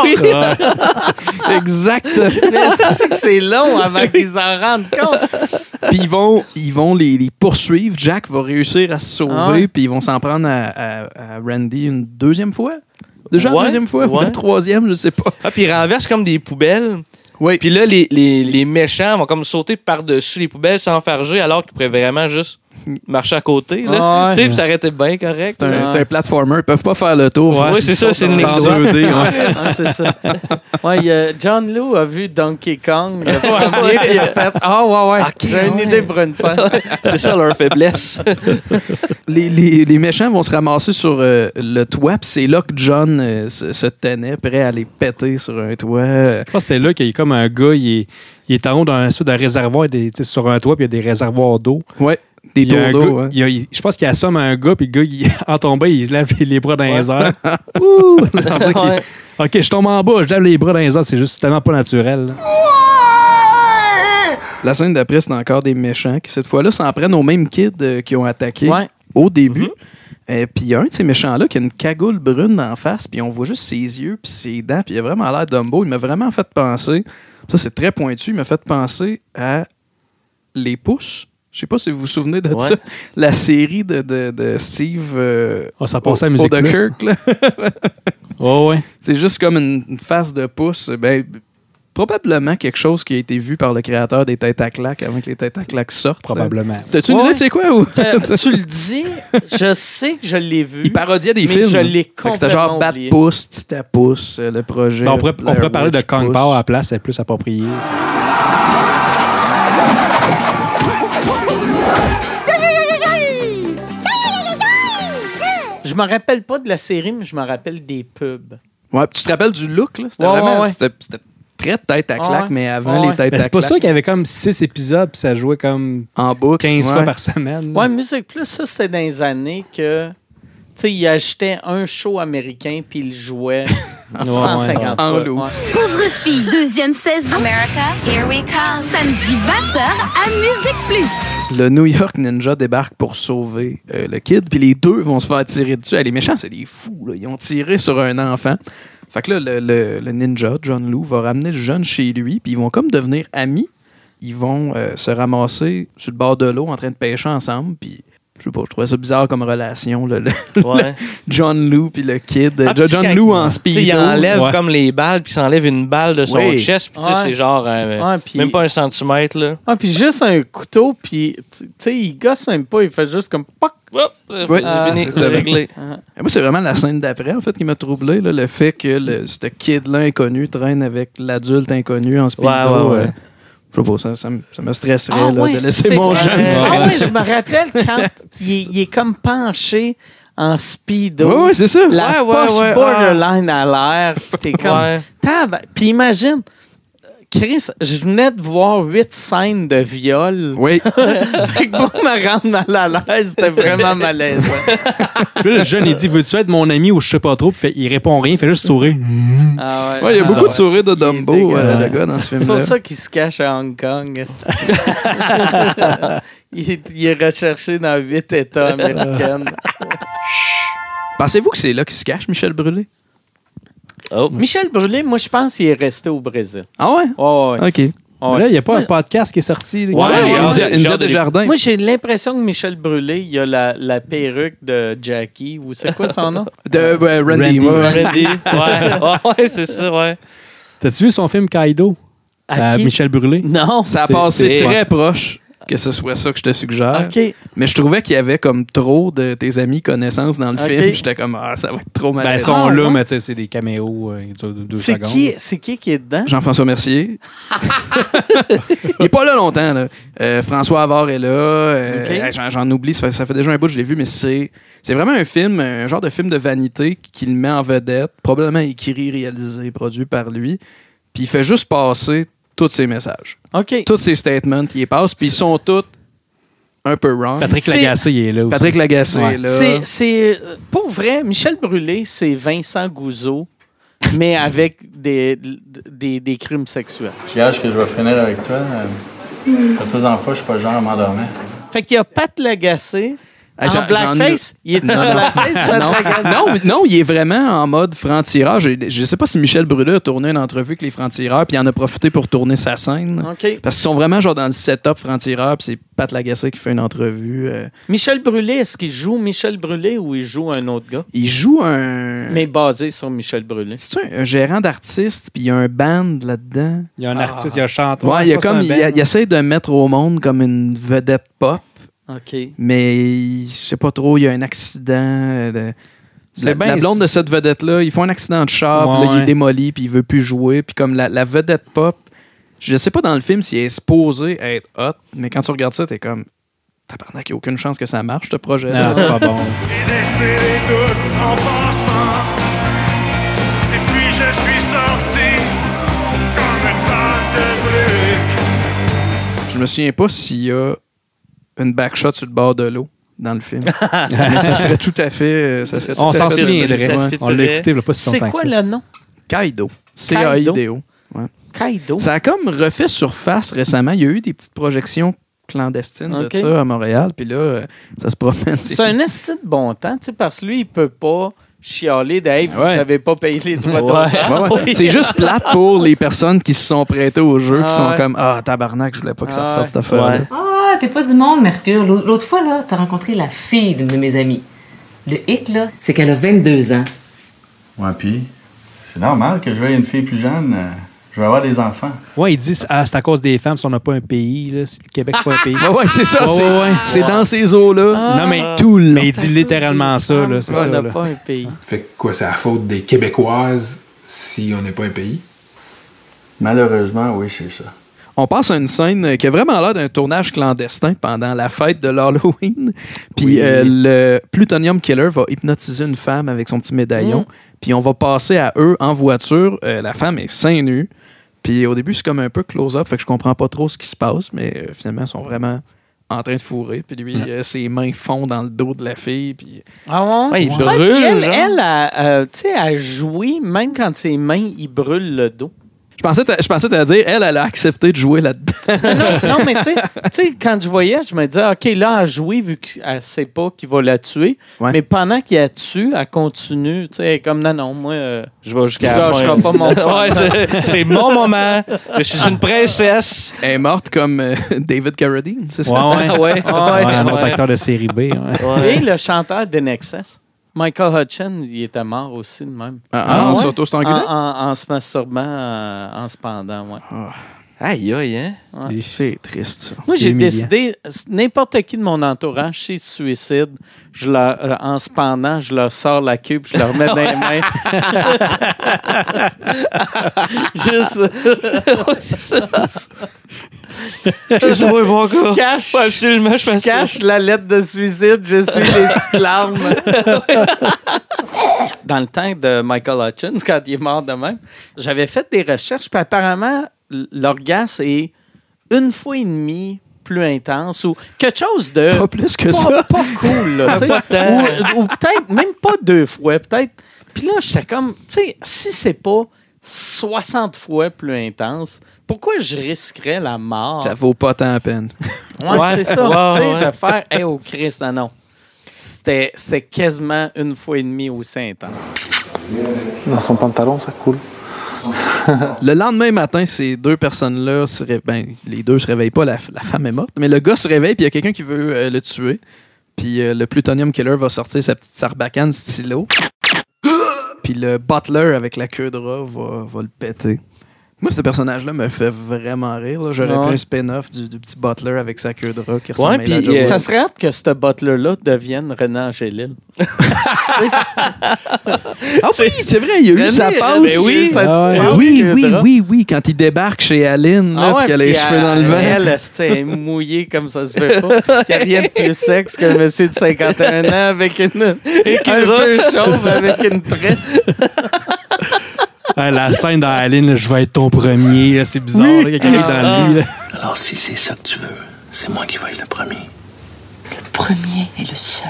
Exact. C'est que c'est long avant qu'ils s'en rendent compte. Puis ils vont, ils vont les, les poursuivre. Jack va réussir à se sauver, ah ouais. Puis ils vont s'en prendre à, à, à Randy une deuxième fois. Déjà ouais, la deuxième fois, ouais. ou la troisième, je sais pas. Ah, puis ils renversent comme des poubelles. Oui. Puis là, les, les, les méchants vont comme sauter par-dessus les poubelles, s'enfarger, alors qu'ils pourraient vraiment juste marcher à côté. Là. Ah, ouais. Tu sais, puis ça aurait été bien correct. C'est un, c'est un platformer. Ils peuvent pas faire le tour. Ouais, oui, c'est ça, c'est une deux D. Ouais. Ah, c'est ça. Ouais, euh, John Lou a vu Donkey Kong le premier, puis il a fait « Ah, oh, ouais, ouais, okay, j'ai une ouais. idée pour une scène. » C'est ça leur faiblesse. les, les, les méchants vont se ramasser sur euh, le toit, puis c'est là que John euh, se, se tenait, prêt à les péter sur un toit. Je pense que c'est là qu'il y a comme un gars, il est, il est en haut d'un espèce de réservoir, des, sur un toit, puis il y a des réservoirs d'eau. Ouais. Des tours d'eau. Hein. Il a, il, je pense qu'il assomme un gars, puis le gars, il, en tombant, il se lève les bras dans ouais. les airs. Ouh! Ouais. OK, je tombe en bas, je lève les bras dans les airs, c'est juste tellement pas naturel. Là. La scène d'après, c'est encore des méchants qui, cette fois-là, s'en prennent aux mêmes kids euh, qui ont attaqué ouais. au début. Mm-hmm. Euh, puis il y a un de ces méchants-là qui a une cagoule brune d'en face, puis on voit juste ses yeux puis ses dents, puis il a vraiment l'air Dumbo. Il m'a vraiment fait penser, ça c'est très pointu, il m'a fait penser à Les Pousses. Je sais pas si vous vous souvenez de ouais. ça. La série de, de, de Steve euh, oh, ça passait à Musique Plus. Kirk, là. Oh, ouais. C'est juste comme une, une face de pouce. Ben, probablement quelque chose qui a été vu par le créateur des Têtes à claques avant que les Têtes à claques sortent. Probablement. Hein. T'as-tu une ouais. idée de c'est quoi? Ou? Tu le dis, je sais que je l'ai vu. Il parodiait des mais films. je l'ai complètement C'était genre Bat Pouce, Petit à Pouce, le projet. Ben, on pourrait, on pourrait parler de Kong Power à la place, c'est plus approprié. Je me rappelle pas de la série, mais je me rappelle des pubs. Ouais, tu te rappelles du look, là? C'était ouais, vraiment... Ouais. C'était, c'était très tête à claque, ah ouais. mais avant ouais. les têtes mais à claque. c'est pas ça qu'il y avait comme six épisodes, puis ça jouait comme en boucle, quinze ouais. fois par semaine. Ouais, Musique Plus, ça, c'était dans les années que... Tu sais, il achetait un show américain, puis il jouait cent cinquante en fois. loup. Ouais. Pauvre fille, deuxième saison. America, here we come. Samedi vingt heures à Musique Plus. Le New York Ninja débarque pour sauver euh, le kid, puis les deux vont se faire tirer dessus. Ah, les méchants, c'est des fous, là. Ils ont tiré sur un enfant. Fait que là, le, le, le ninja, John Lou, va ramener le jeune chez lui, puis ils vont comme devenir amis. ils vont euh, se ramasser sur le bord de l'eau en train de pêcher ensemble. Puis, je sais pas, je trouvais ça bizarre comme relation. Là, le, ouais. le John Lou puis le kid. Ah, John quand, Lou en speedo. Il enlève ouais. comme les balles, puis il s'enlève une balle de son oui. chest. Puis, ouais. c'est genre euh, ouais, pis... même pas un centimètre. Là. Ah, puis juste un couteau, puis tu sais, il gosse même pas. Il fait juste comme poc. Hop, oui. c'est fini, c'est réglé. Uh-huh. Moi, c'est vraiment la scène d'après, en fait, qui m'a troublé. Là, le fait que le, ce kid-là inconnu traîne avec l'adulte inconnu en speedo. Ouais, ouais, ouais. Euh, je sais pas, ça, ça, me, ça me stresserait ah, là, ouais, de laisser mon vrai. jeune. Ah oui, je me rappelle quand il est, il est comme penché en speedo. Oui, ouais, c'est ça. La ouais, poche ouais, ouais, borderline ah. à l'air. T'es comme... Ouais. Tab... Puis imagine... Chris, je venais de voir huit scènes de viol. Oui. Fait que pour me rendre mal à l'aise, c'était vraiment malaisant. Puis là, le jeune, il dit, veux-tu être mon ami ou je sais pas trop? Puis fait, il répond rien, il fait juste sourire. Ah ouais. Ouais, il y a ah, beaucoup ouais. de sourires de Dumbo, euh, le gars, dans ce film-là. C'est pour ça qu'il se cache à Hong Kong. il, est, il est recherché dans huit États américains. Pensez-vous que c'est là qu'il se cache, Michel Brûlé? Oh. Michel Brûlé, moi, je pense qu'il est resté au Brésil. Ah ouais? Oh, ouais. OK. Oh, là, il n'y a pas moi, un podcast qui est sorti. Ouais, India Desjardins. Moi, j'ai l'impression que Michel Brûlé, il a la, la perruque de Jackie. Ou c'est quoi son nom? De uh, Randy. Randy. Ouais, Randy. ouais. Oh, ouais, c'est ça, ouais. T'as-tu vu son film Kaido? À à Michel Brûlé? Non. Ça a passé très proche que ce soit ça que je te suggère. Okay. Mais je trouvais qu'il y avait comme trop de tes amis connaissances dans le okay. film. J'étais comme, ah, ça va être trop mal. Ben, ils sont ah, là, ouais. mais tu sais, c'est des caméos. Euh, ils durent deux c'est secondes. Qui, c'est qui qui est dedans? Jean-François Mercier. Il n'est pas là longtemps. Là. Euh, François Havard est là. Euh, okay. j'en, j'en oublie. Ça fait, ça fait déjà un bout que je l'ai vu, mais c'est, c'est vraiment un film, un genre de film de vanité qu'il met en vedette. Probablement écrit, réalisé, produit par lui. Puis il fait juste passer tous ses messages. Okay. Tous ses statements, il les passe, puis ils sont tous un peu wrong. Patrick Lagacé, il est là aussi. Patrick Lagacé ouais. est là. C'est, c'est, pour vrai, Michel Brûlé, c'est Vincent Gouzeau, mais avec des, des, des crimes sexuels. Je gage que je vais finir avec toi. Fais-toi-en pas, je suis pas le genre à m'endormir. Fait qu'il y a Pat Lagacé. En j'en, blackface? J'en... Il est en blackface? non. non, non, il est vraiment en mode franc-tireur. Je ne sais pas si Michel Brûlé a tourné une entrevue avec les francs-tireurs puis il en a profité pour tourner sa scène. Okay. Parce qu'ils sont vraiment genre dans le setup franc-tireur puis c'est Pat Lagacé qui fait une entrevue. Euh... Michel Brûlé, est-ce qu'il joue Michel Brûlé ou il joue un autre gars? Il joue un... Mais basé sur Michel Brûlé. C'est un, un gérant d'artiste puis il y a un band là-dedans. Il y a un artiste, ah. il y a un chanteur. Ouais, il, y a comme, il, il essaie de mettre au monde comme une vedette pop. OK. Mais je sais pas trop, il y a un accident. Le, la, ben, la blonde de cette vedette-là, ils font un accident de char, ouais, là, il est démoli, puis il veut plus jouer. Puis comme la, la vedette pop, je sais pas dans le film s'il est supposé être hot, mais quand tu regardes ça, t'es comme, tabarnak, il n'y a aucune chance que ça marche, ce projet. Non, c'est pas bon. Et laisser les doutes en passant. Et puis je suis sorti comme une balle de briques. Je me souviens pas s'il y a une backshot sur le bord de l'eau dans le film. Mais ça serait tout à fait... Ça serait tout on à s'en fait souviendrait. Ouais. On l'a écouté il n'y a pas si longtemps. C'est quoi le nom? Kaido. C A I D O. Ouais. Kaido. Ça a comme refait surface récemment. Il y a eu des petites projections clandestines okay. de ça à Montréal. Puis là, ça se promène. C'est un esti de bon temps, parce que lui, il peut pas chialer d'Ave, vous ouais. n'avez pas payé les droits d'auteur. Ouais, ouais. C'est juste plate pour les personnes qui se sont prêtées au jeu, ah, qui sont ouais. comme « Ah, tabarnak, je voulais pas que ça ressorte ah, cette affaire-là. Ouais. Ah, t'es pas du monde, Mercure. L'autre fois, là, t'as rencontré la fille d'une de mes amies. Le hic, là, c'est qu'elle a vingt-deux ans. Ouais, puis c'est normal que je veuille une fille plus jeune. Euh, je vais avoir des enfants. Ouais, il dit ah, c'est à cause des femmes si on n'a pas un pays. Là, si le Québec n'est pas un pays. ouais, ouais, c'est ça. Ouais, c'est ouais. c'est dans ces eaux-là. Ah, non, mais tout le Mais il dit littéralement ça. Là, c'est on n'a là. pas un pays. Fait que quoi, c'est la faute des Québécoises si on n'est pas un pays? Malheureusement, oui, c'est ça. On passe à une scène qui a vraiment l'air d'un tournage clandestin pendant la fête de l'Halloween. Puis oui. euh, le Plutonium Killer va hypnotiser une femme avec son petit médaillon. Mm. Puis on va passer à eux en voiture. Euh, la femme est seins nus. Puis au début, c'est comme un peu close-up, fait que je comprends pas trop ce qui se passe, mais euh, finalement, ils sont vraiment en train de fourrer. Puis lui, mm. euh, ses mains fondent dans le dos de la fille. Puis... Ah ouais? ouais il ouais. brûle. Elle, elle a, euh, tu sais, a joué, même quand ses mains, il brûle le dos. Je pensais, je pensais te dire, elle, elle a accepté de jouer là-dedans. non, non, mais tu sais, quand je voyais, je me disais, OK, là, elle a joué vu qu'elle ne sait pas qu'il va la tuer. Ouais. Mais pendant qu'il la tue, elle continue. Tu sais, comme non, non, moi, euh, je vais jusqu'à la fin. Pas mon ouais, c'est mon moment. Je suis une princesse. Elle est morte comme euh, David Carradine, c'est ça? Ouais, ouais. ouais, ouais, ouais, un autre acteur de série B. Ouais. Ouais. Et le chanteur d'In Excess. Michael Hutchins, il était mort aussi de même. Ah, ah, en ouais? s'auto-strangulant? En, en, en se masturbant, euh, en se pendant, ouais. Oh. Aïe, aïe, hein? Ouais. C'est triste, ça. Moi, j'ai décidé, n'importe qui de mon entourage, s'ils se suicide, je leur, euh, en se pendant, je leur sors la queue puis je leur mets dans les mains. Juste... ouais, c'est ça. Excuse-moi, mon gars. Je cache, ouais, absolument, je je cache la lettre de suicide, je suis les petites larmes. Dans le temps de Michael Hutchins, quand il est mort de même, j'avais fait des recherches, puis apparemment, l'orgasme est une fois et demie plus intense ou quelque chose de... Pas plus que pas, ça. Pas cool, là. ou, ou peut-être même pas deux fois, peut-être... Puis là, j'étais comme, tu sais, si c'est pas soixante fois plus intense, pourquoi je risquerais la mort? Ça vaut pas tant la peine. Ouais, ouais, c'est ça. ouais, tu sais, ouais. de faire, hey, oh Christ, non, non. C'était, c'était quasiment une fois et demie aussi intense. Dans son pantalon, ça coule. Le lendemain matin, ces deux personnes-là, se ré... ben, les deux se réveillent pas, la, la femme est morte, mais le gars se réveille puis il y a quelqu'un qui veut euh, le tuer. Puis euh, le Plutonium Killer va sortir sa petite sarbacane stylo. Puis le Butler avec la queue de rat va, va le péter. Moi, ce personnage-là me fait vraiment rire. Là. J'aurais ouais. pris un spin-off du, du petit Butler avec sa queue de rat qui ressemble ouais, à puis euh, ça serait hâte que ce Butler-là devienne Renan Angélil. Ah oui, c'est vrai, il y a eu René, sa passe. Mais oui, ça ah, ouais. oui, oui, oui, oui, quand il débarque chez Aline, là, ah ouais, puis qu'il a les cheveux dans le vent. Elle, elle est mouillée comme ça se fait pas. Il n'y a rien de plus sexe qu'un monsieur de cinquante et un ans avec une, avec un peu chauve avec une tresse. Ah, la scène dans Aline, là, je vais être ton premier, là, c'est bizarre, oui. là, quelqu'un ah, dans le lit. Là. Alors, si c'est ça que tu veux, c'est moi qui vais être le premier. Le premier et le seul.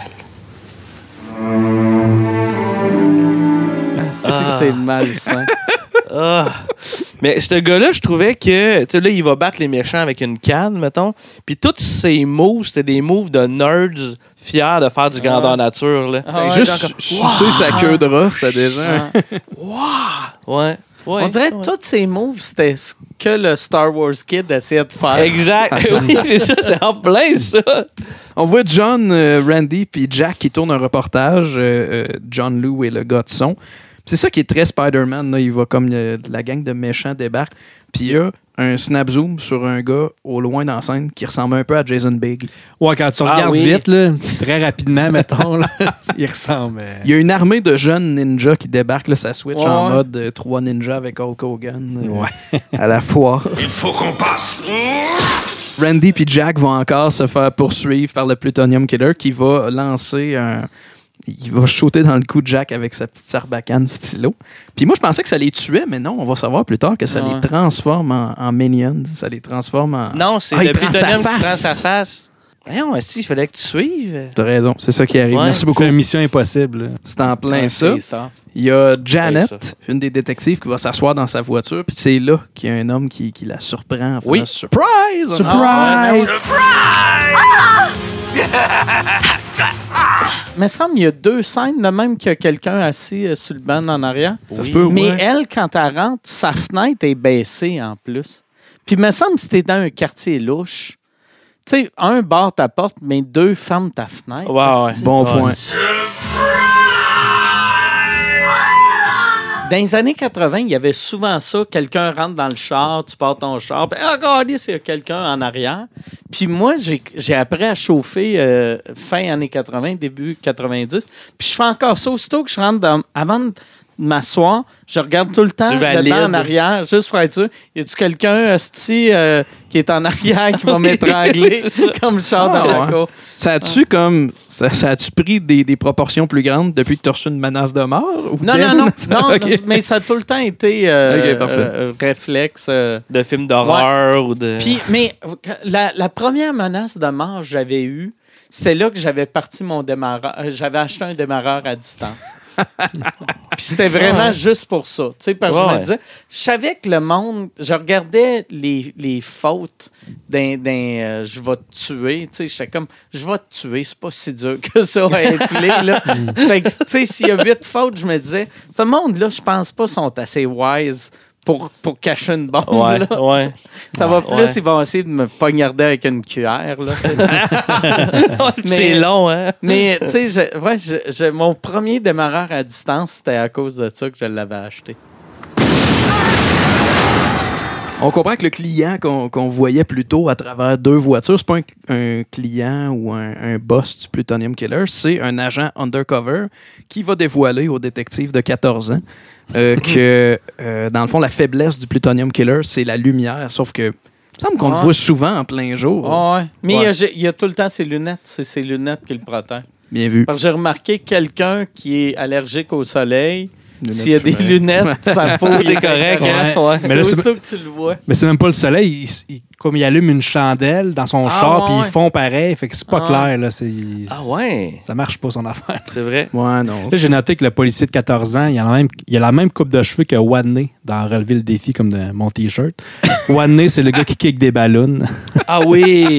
Ah, ah. C'est malsain. Ah. Mais ce gars-là, je trouvais que, tu sais, là, il va battre les méchants avec une canne, mettons. Puis tous ses moves, c'était des moves de nerds fiers de faire du grandeur ah. nature, là. Ah, ouais, juste sucer wow. sa queue de rat, c'était déjà... Wow. Ouais. Ouais, on dirait que ouais. tous ces moves, c'était ce que le Star Wars Kid essayait de faire. Exact. Oui, c'est ça, c'est en plein, ça. On voit John, euh, Randy puis Jack qui tournent un reportage. Euh, John Lou et le gars de son. C'est ça qui est très Spider-Man. Là. Il va comme euh, la gang de méchants débarque. Puis il y a un snap zoom sur un gars au loin dans la scène qui ressemble un peu à Jason Bigg. Ouais, quand tu regardes ah, oui. vite, là, très rapidement, mettons, là, il ressemble. Euh... Il y a une armée de jeunes ninjas qui débarquent. Là, ça switch ouais. en mode euh, trois ninjas avec Hulk Hogan euh, ouais. à la foire. Il faut qu'on passe. Randy puis Jack vont encore se faire poursuivre par le Plutonium Killer qui va lancer un... Il va shooter dans le cou de Jack avec sa petite sarbacane stylo. Puis moi, je pensais que ça les tuait, mais non, on va savoir plus tard que ça ouais. les transforme en, en minions. Ça les transforme en... Non, c'est ah, le Plutonium qui prend sa face. Voyons, si, il fallait que tu suives. T'as raison, c'est ça qui arrive. Ouais. Merci beaucoup. Une mission impossible. C'est en plein ouais, ça. ça. Il y a Janet, une des détectives, qui va s'asseoir dans sa voiture, puis c'est là qu'il y a un homme qui, qui la surprend. En oui. Surprise! Surprise! Ah, ouais, Surprise! Il me semble qu'il y a deux scènes, de même qu'il y a quelqu'un assis euh, sur le banc en arrière. Ça oui. se peut, Mais ouais. elle, quand elle rentre, sa fenêtre est baissée en plus. Puis il me semble que si t'es dans un quartier louche, tu sais, un barre ta porte, mais deux ferment ta fenêtre. Wow, ouais. Bon ouais. point. Dans les années quatre-vingt, il y avait souvent ça. Quelqu'un rentre dans le char, tu pars ton char, puis regardez, c'est quelqu'un en arrière. Puis moi, j'ai, j'ai appris à chauffer euh, fin années quatre-vingt, début quatre-vingt-dix. Puis je fais encore ça. Aussitôt que je rentre dans... Avant de m'asseoir, je regarde tout le temps le banc en arrière, juste pour être sûr. Y a-tu quelqu'un, hostie, euh, qui est en arrière qui va m'étrangler comme le char ah, dans la ouais. cour? Ça a-tu ah. comme... Ça, ça a-tu pris des, des proportions plus grandes depuis que tu as reçu une menace de mort? Ou non, non, non, non, okay. mais ça a tout le temps été euh, okay, euh, réflexe. Euh, de films d'horreur ouais. ou de... Puis, mais la, la première menace de mort que j'avais eue, c'est là que j'avais parti mon démarreur. J'avais acheté un démarreur à distance. c'était vraiment juste pour ça. Tu sais, parce que Ouais. je me disais, je savais que le monde, je regardais les, les fautes d'un, d'un euh, je vais te tuer. Tu sais, j'étais comme, je vais te tuer, c'est pas si dur que ça à impliquer, là. Fait que, tu sais, s'il y a huit fautes, je me disais, ce monde-là, je pense pas sont assez wise pour, pour cacher une bombe. Ouais, là. ouais. Ça va plus, Ouais. ils vont essayer de me poignarder avec une cuillère. Là. C'est long, hein? Mais, tu sais, je- ouais, je- je- mon premier démarreur à distance, c'était à cause de ça que je l'avais acheté. On comprend que le client qu'on qu'on voyait plus tôt à travers deux voitures, c'est pas un, un client ou un, un boss du Plutonium Killer, c'est un agent undercover qui va dévoiler au détective de quatorze ans euh, que, euh, dans le fond, la faiblesse du Plutonium Killer, c'est la lumière, sauf que il me semble qu'on Ah. le voit souvent en plein jour. Ah ouais. Mais il y a- Ouais. j'ai- il y, a tout le temps ses lunettes. C'est ses lunettes qui le protègent. Bien vu. Parce que j'ai remarqué quelqu'un qui est allergique au soleil. Lunettes S'il y a des fumées. lunettes, sa peau Tout il est correct, hein? Ouais. C'est Mais là, c'est- aussitôt que tu le vois. Mais c'est même pas le soleil. Il, il- comme il allume une chandelle dans son Ah, char, ouais, puis ouais. ils font pareil. Fait que c'est pas Ah, clair. Là, c'est, Ah ouais? Ça marche pas, son affaire. C'est vrai. Ouais, non. Là, j'ai noté que le policier de quatorze ans, il a, la même, il a la même coupe de cheveux que Wadney dans Relever le défi, comme de mon T-shirt. Wadney, c'est le gars qui kick des ballons. Ah oui!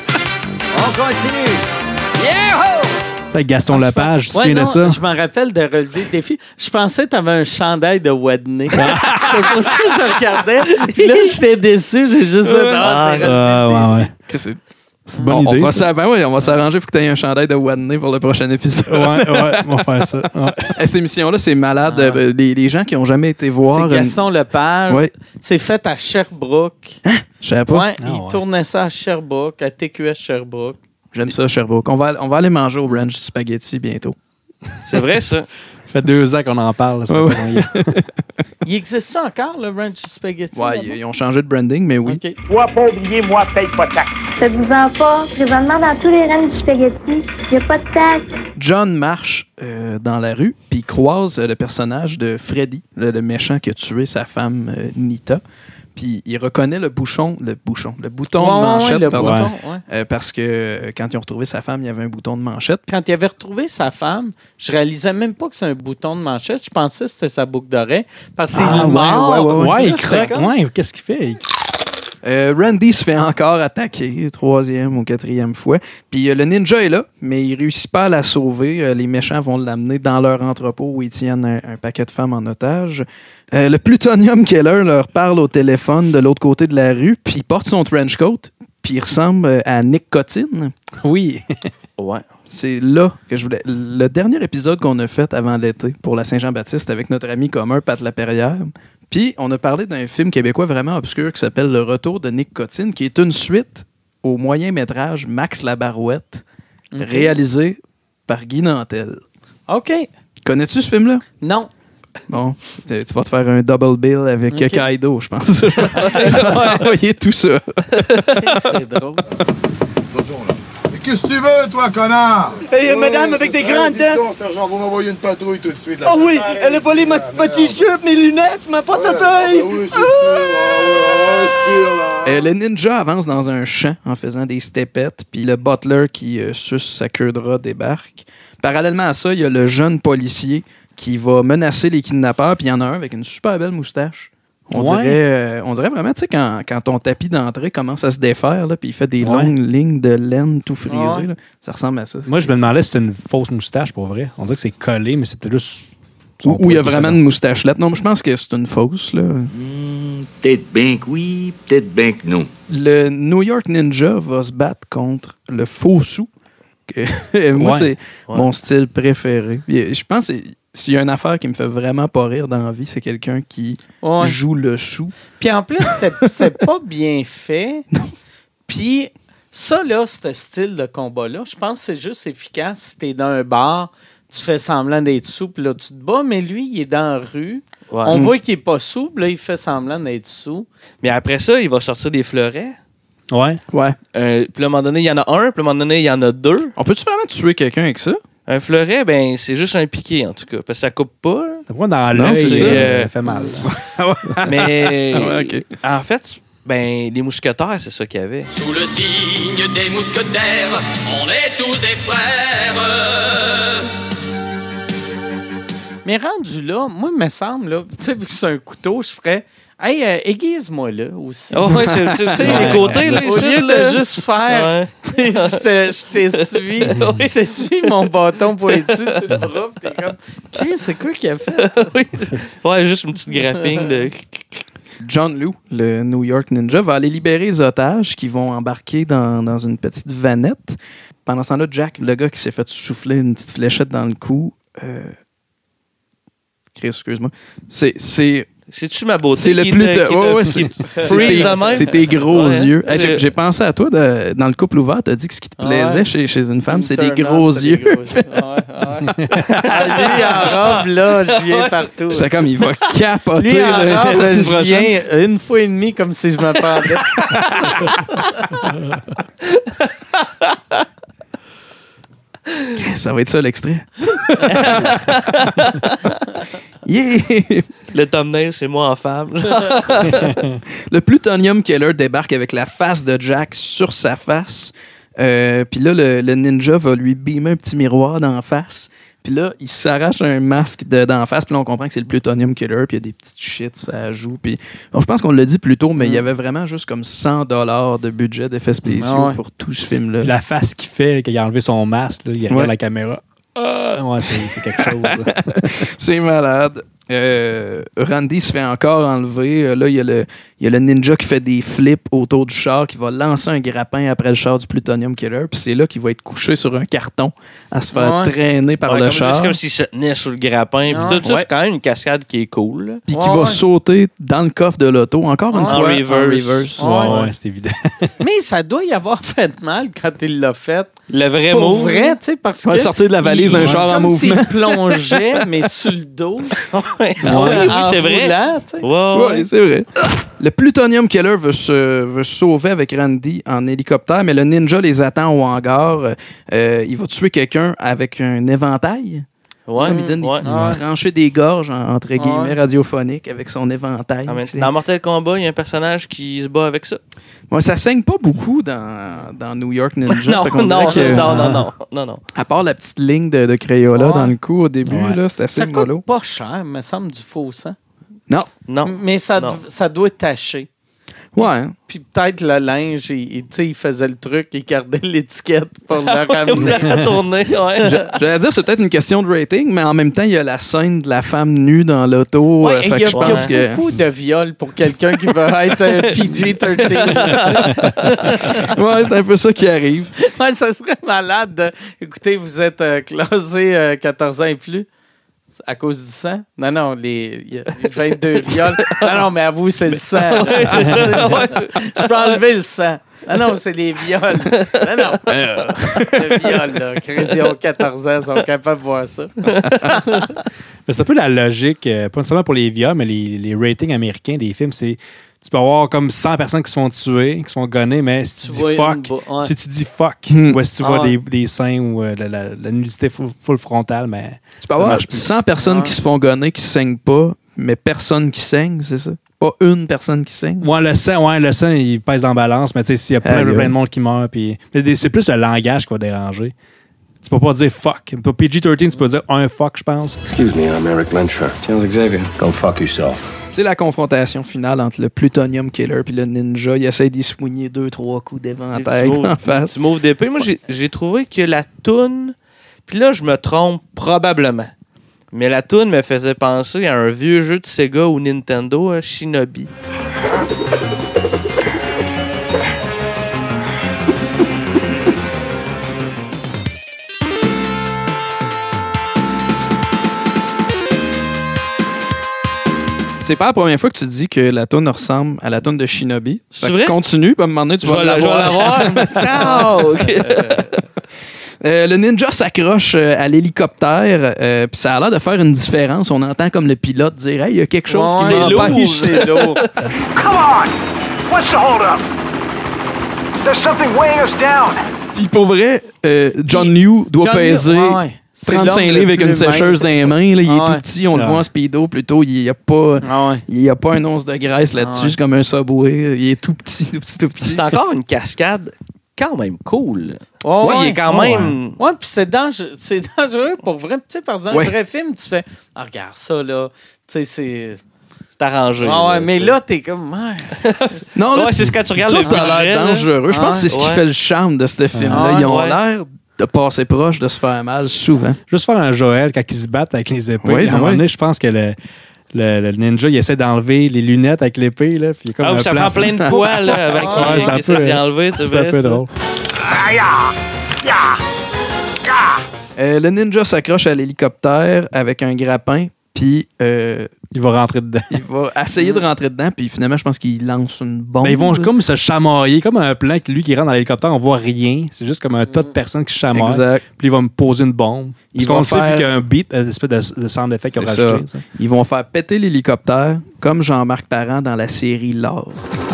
On continue. Yeah-ho! Fait que Gaston Lepage, tu te Ouais, souviens non, de ça? je m'en rappelle de relever le défi. Je pensais que tu avais un chandail de Wadney. C'est pour ça que je regardais. Puis là, j'étais déçu. J'ai juste dit, ah, c'est Ah, ouais, ouais. Qu'est-ce que c'est? C'est une bonne on, idée. On va, ça. s'a- ben oui, on va s'arranger pour que tu aies un chandail de Wadney pour le prochain épisode. Ouais, ouais, on va faire ça. Ouais. Hey, cette émission-là, c'est malade. Ah. Euh, les, les gens qui n'ont jamais été voir. C'est Gaston Lepage. Ouais. C'est fait à Sherbrooke. Je savais pas. Ouais, Ah, il ouais. tournait ça à Sherbrooke, à T Q S Sherbrooke. J'aime ça, Sherbrooke. On va, on va aller manger au brunch spaghetti bientôt. C'est vrai, ça. Ça fait deux ans qu'on en parle. Ça Ouais, fait pas longtemps. Il existe ça encore, le Ranch Spaghetti? Ouais, là-bas? ils, ils ont changé de branding, mais oui. OK. Toi, pas oublier, moi, paye pas de taxes. Faites-vous-en pas. Présentement, dans tous les rangs du spaghetti, il n'y a pas de taxe. John marche euh, dans la rue, puis il croise euh, le personnage de Freddy, le, le méchant qui a tué sa femme euh, Nita. Puis il reconnaît le bouchon, le bouchon, le bouton Ouais, de ouais, manchette, le pardon, bouton, ouais. Euh, parce que euh, quand ils ont retrouvé sa femme, il y avait un bouton de manchette. Quand il avait retrouvé sa femme, je réalisais même pas que c'est un bouton de manchette. Je pensais que c'était sa boucle d'oreille. Parce qu'il Ah, est ouais, mort. ouais, ouais, ouais. Ouais, il Là, j'étais croque. comme- Ouais, qu'est-ce qu'il fait? Il- Euh, Randy se fait encore attaquer, troisième ou quatrième fois. Puis euh, le ninja est là, mais il réussit pas à la sauver. Euh, les méchants vont l'amener dans leur entrepôt où ils tiennent un, un paquet de femmes en otage. Euh, le Plutonium Killer leur parle au téléphone de l'autre côté de la rue, puis il porte son trench coat, puis il ressemble euh, à Nick Cotton. Oui. Ouais. C'est là que je voulais. Le dernier épisode qu'on a fait avant l'été pour la Saint-Jean-Baptiste avec notre ami commun Pat Laperrière. Puis on a parlé d'un film québécois vraiment obscur qui s'appelle Le Retour de Nick Cotton, qui est une suite au moyen-métrage Max la Barouette, Ok. réalisé par Guy Nantel. OK. Connais-tu ce film-là? Non. Bon, tu tu vas te faire un double bill avec Ok. Kaido, je pense. Je vais envoyer tout ça. C'est drôle. Qu'est-ce que tu veux, toi, connard? Hey, madame, avec des grandes dents. sergent, vous m'envoyez une patrouille tout de suite. Ah oui, elle a volé ma, ma t-shirt, mes lunettes, ma portefeuille. oui, c'est sûr. Ah, ouais, respire, là. Euh, le ninja avance dans un champ en faisant des stepettes, puis le butler qui euh, suce sa queue de rat débarque. Parallèlement à ça, il y a le jeune policier qui va menacer les kidnappeurs, puis il y en a un avec une super belle moustache. On, Ouais. dirait, euh, on dirait vraiment, tu sais, quand, quand ton tapis d'entrée commence à se défaire, là, puis il fait des Ouais. longues lignes de laine tout frisées, Ouais. là, ça ressemble à ça. Moi, je me demandais si c'était une fausse moustache, pour vrai. On dirait que c'est collé, mais c'est peut-être juste. Ou où il y a vraiment une moustachelette. Non, mais je pense que c'est une fausse. Là. Hmm, peut-être bien que oui, peut-être bien que non. Le New York Ninja va se battre contre le faux sou. Que- Moi, Ouais. c'est Ouais. mon style préféré. Puis, je pense que s'il y a une affaire qui me fait vraiment pas rire dans la vie, c'est quelqu'un qui Ouais. joue le sou. Puis en plus, c'était c'était pas bien fait. Puis ça, là, ce style de combat-là, je pense que c'est juste efficace si t'es dans un bar, tu fais semblant d'être sous, puis là, tu te bats, mais lui, il est dans la rue. Ouais. On Mm. voit qu'il est pas sous, puis là, il fait semblant d'être sous. Mais après ça, il va sortir des fleurets. Ouais. Ouais. Euh, puis à un moment donné, il y en a un, puis à un moment donné, il y en a deux. On peut-tu vraiment tuer quelqu'un avec ça? Un fleuret, ben, c'est juste un piqué, en tout cas, parce que ça coupe pas. là. Moi, dans Non, l'œil, c'est ça ça. euh, fait mal. Mais, Ah ouais, ok. en fait, ben, les mousquetaires, c'est ça qu'il y avait. Sous le signe des mousquetaires, on est tous des frères. Mais rendu là, moi, il me semble, là, tu sais, vu que c'est un couteau, je ferais « Hey, euh, aiguise-moi là aussi. Oh, ouais, c'est, tu sais, les côtés, là, au lieu de juste faire, ouais. je, te, je t'essuie, je t'essuie mon bâton pointu sur le bras, pis t'es comme, Chris, c'est quoi qu'il a fait? Oui. Ouais, juste une petite graphing de... John Liu, le New York Ninja, va aller libérer les otages qui vont embarquer dans, dans une petite vanette. Pendant ce temps-là, Jack, le gars qui s'est fait souffler une petite fléchette dans le cou... Euh... Chris, excuse-moi. C'est... c'est... C'est-tu ma beauté? C'est le qui plus. Te, qui ouais, te, ouais, c'est, c'est, tes, c'est tes gros ouais. yeux. Hey, j'ai, j'ai pensé à toi de, dans le couple ouvert. T'as dit que ce qui te plaisait ouais. chez, chez une femme, c'est des gros yeux. Des gros yeux. Ouais, ouais. Lui, en robe, là, je viens partout. J'étais comme, il va capoter. Lui, en robe, je viens une fois et demie comme si je m'attendais. Ça va être ça, l'extrait. Yeah! Le thumbnail, c'est moi en femme. Le Plutonium Killer débarque avec la face de Jack sur sa face. Euh, Puis là, le, le ninja va lui beamer un petit miroir d'en face. Puis là, il s'arrache un masque de, d'en face. Puis là, on comprend que c'est le Plutonium Killer. Puis il y a des petites shit, ça joue. Puis bon, je pense qu'on l'a dit plus tôt, mais il mm. y avait vraiment juste comme cent dollars de budget d'effets spéciaux ah ouais. pour tout ce film-là. Puis la face qu'il fait, qu'il a enlevé son masque, là, il regarde ouais. la caméra. Ah, ouais, c'est, c'est quelque chose. C'est malade. Euh, Randy se fait encore enlever. Là, il y a le, il y a le ninja qui fait des flips autour du char, qui va lancer un grappin après le char du Plutonium Killer. Puis c'est là qu'il va être couché sur un carton à se faire ouais. traîner par ouais, le comme, char. C'est comme s'il se tenait sur le grappin. Puis tout ça, ouais. c'est quand même une cascade qui est cool. Puis ouais, qui va ouais. sauter dans le coffre de l'auto, encore une en fois. Reverse. En reverse. Ouais, ouais, ouais, c'est évident. Mais ça doit y avoir fait mal quand il l'a fait. Le vrai Pour mot. vrai, tu sais, parce que. sortir de la valise d'un char en mouvement. Il plongeait, mais sur le dos. Ouais. Oui, oui, c'est vrai. Roulant, ouais, ouais, c'est vrai. Le Plutonium Killer veut se, veut se sauver avec Randy en hélicoptère, mais le ninja les attend au hangar. Euh, il va tuer quelqu'un avec un éventail. Ouais, Comme il donne ouais, des ouais. tranchées des gorges, entre guillemets, ouais. radiophoniques, avec son éventail. Ah, dans Mortal Kombat, il y a un personnage qui se bat avec ça. Ouais, ça saigne pas beaucoup dans, dans New York Ninja. non, non, non, que, non, non, non, non, non. À part la petite ligne de, de Crayola ouais. dans le cou au début, ouais. là, c'était assez ça mollo. Ça coûte pas cher, me semble, du faux sang. Non. Non. Mais ça, non. ça doit tacher. Ouais. Puis peut-être le linge, il, il faisait le truc, il gardait l'étiquette pour le ramener. La tourner, ouais. J'allais dire, c'est peut-être une question de rating, mais en même temps, il y a la scène de la femme nue dans l'auto. Ouais, euh, il y a, je pense y a que... beaucoup de viols pour quelqu'un qui veut être euh, P G treize. Ouais, c'est un peu ça qui arrive. Ouais, ça serait malade. De... Écoutez, vous êtes euh, classé euh, quatorze ans et plus. À cause du sang? Non, non, les, il y a vingt-deux viols. Non, non, mais avoue, c'est le sang. Ouais, c'est ça. Ouais. Je peux enlever le sang. Non, non, c'est les viols. Non, non. Le viol, là. Crazy ont quatorze ans, ils sont capables de voir ça. Mais c'est un peu la logique, euh, pas seulement pour les viols, mais les, les ratings américains des films, c'est tu peux avoir comme cent personnes qui se font tuer, qui se font gonner, mais si tu, tu dis fuck, bo- ouais. si tu dis fuck, hmm. ou si tu ah, vois ouais. des, des seins ou euh, la, la, la nudité full, full frontale, mais tu peux avoir cent personnes ouais. qui se font gonner, qui saignent pas, mais personne qui saigne, c'est ça? Pas une personne qui saigne? Ouais, le sang, ouais, le sang, il pèse dans la balance, mais tu sais, s'il y a plein, ah, plein de monde qui meurt, puis c'est plus le langage qui va déranger. Tu peux pas dire fuck. Pour P G treize, tu peux dire un fuck, je pense. Excuse me, I'm Eric Lensher. Charles Xavier. Go fuck yourself. C'est la confrontation finale entre le Plutonium Killer et le ninja. Il essaie d'y soigner deux, trois coups d'éventail en face. Tu m'ouvres d'épée. Moi, j'ai, j'ai trouvé que la toune... Puis là, je me trompe probablement. Mais la toune me faisait penser à un vieux jeu de Sega ou Nintendo, euh, Shinobi. C'est pas la première fois que tu dis que la toune ressemble à la toune de Shinobi. C'est vrai? Continue, puis à un moment donné, tu je vas l'avoir. Oh, okay. euh, le ninja s'accroche à l'hélicoptère, euh, puis ça a l'air de faire une différence. On entend comme le pilote dire « Hey, il y a quelque chose ouais, qui m'empêche. » C'est lourd. Come on! What's the hold up? There's something weighing us down. Puis pour vrai, euh, John Liu doit John peser... Liu, ouais. trente-cinq livres avec une sécheuse dans les mains. Là, il ah est ouais. tout petit. On ah le voit en speedo plutôt. Il n'y a, ah ouais. a pas un once de graisse là-dessus. Ah ouais. C'est comme un Subway. Il est tout petit, tout petit, tout petit. C'est encore une cascade quand même cool. Oh, ouais, ouais, il est quand ouais. même... Ouais, puis c'est dangereux, c'est dangereux pour vrai. Tu sais, par exemple, ouais. un vrai film, tu fais, ah, regarde ça, là. Tu sais, c'est... C'est arrangé. Ah ouais, là, mais t'sais. là, t'es comme... Ouais. Non, là, ouais, c'est ce quand tu regardes le budget. Tout a l'air dangereux. Je pense que c'est ce qui ouais. fait le charme de ce film-là. Ah, Ils ont ouais. l'air de passer proche de se faire mal souvent. Juste faire un Joël quand ils se battent avec les épées. Oui, à un moment oui. donné, je pense que le, le, le ninja, il essaie d'enlever les lunettes avec l'épée. Là, puis il y a comme Ah, un ça plan. prend plein de fois, là, avec Ouais, les c'est un essaie peu- d'y enlever, C'est un peu drôle. Euh, le ninja s'accroche à l'hélicoptère avec un grappin, puis euh, il va rentrer dedans. Il va essayer de rentrer dedans, puis finalement, je pense qu'il lance une bombe. Ben, ils vont comme se chamailler, comme un plan que lui qui rentre dans l'hélicoptère, on voit rien. C'est juste comme un tas de personnes qui se chamaillent. Exact. Puis il va me poser une bombe. Ils Parce qu'on vont le sait, faire- vu qu'il y a un beat, une espèce de, de sound effect qu'ils ont C'est rajouté. ça. ça. Ils vont faire péter l'hélicoptère, comme Jean-Marc Parent dans la série Love.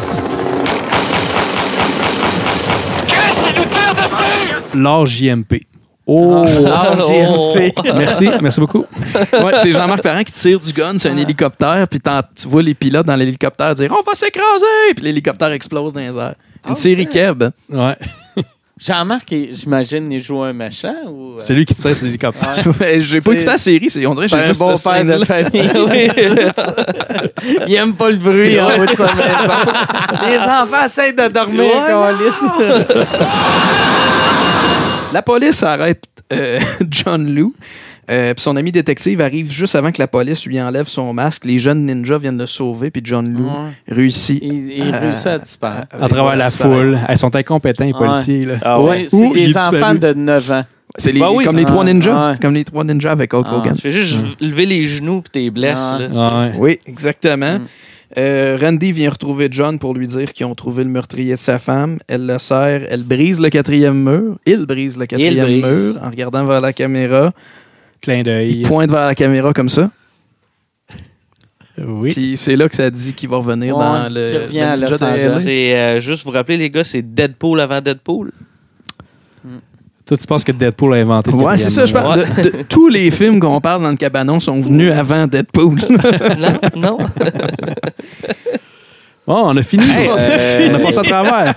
L'art J M P. Oh! L'art J M P. Merci, merci beaucoup. Ouais, c'est Jean-Marc Parent qui tire du gun sur un hélicoptère, puis t'en- tu vois les pilotes dans l'hélicoptère dire « On va s'écraser! » Puis l'hélicoptère explose dans les airs. Une Oh, série shit. Keb. Ouais. Jean-Marc, il- j'imagine, il joue un méchant ou... euh, C'est lui qui tire sur l'hélicoptère. Ouais, J'ai pas C'est- écouté la série, c'est- on dirait que C'est j'ai un juste bon cette père de scène-là. famille. Il aime pas le bruit en haut de sa maison. Les enfants essayent de dormir, Ouais, câlisse. La police arrête euh, John Lou. Euh, puis son ami détective arrive juste avant que la police lui enlève son masque. Les jeunes ninjas viennent le sauver, puis John Lou Ouais. réussit. Il, il à- réussit à disparaître. À travers la foule. Ils sont incompétents, les policiers. Là. Ah ouais. C'est Ou il des est enfants disparu. de neuf ans. C'est les- Ben oui. comme les trois Ah, ninjas. ouais. C'est comme les trois ninjas avec Hulk Ah. Hogan. Tu fais juste lever les genoux puis t'es blesses. Ah. là. Ah ouais. Oui, exactement. Mm. Euh, Randy vient retrouver John pour lui dire qu'ils ont trouvé le meurtrier de sa femme. Elle le serre, elle brise le quatrième mur. Il brise le quatrième brise. mur en regardant vers la caméra. Clin Il d'œil. pointe vers la caméra comme ça. Oui. Puis c'est là que ça dit qu'il va revenir Ouais, dans le. qu'il revient le à Ninja Los de L A. Angeles. C'est euh, juste vous rappeler, les gars, c'est Deadpool avant Deadpool. Toi, tu penses que Deadpool a inventé le Ouais, c'est ça. Je quatrième parle de, de- tous les films qu'on parle dans le cabanon sont venus avant Deadpool. non, non. Oh, on a fini. Hey, euh, On a passé à travers.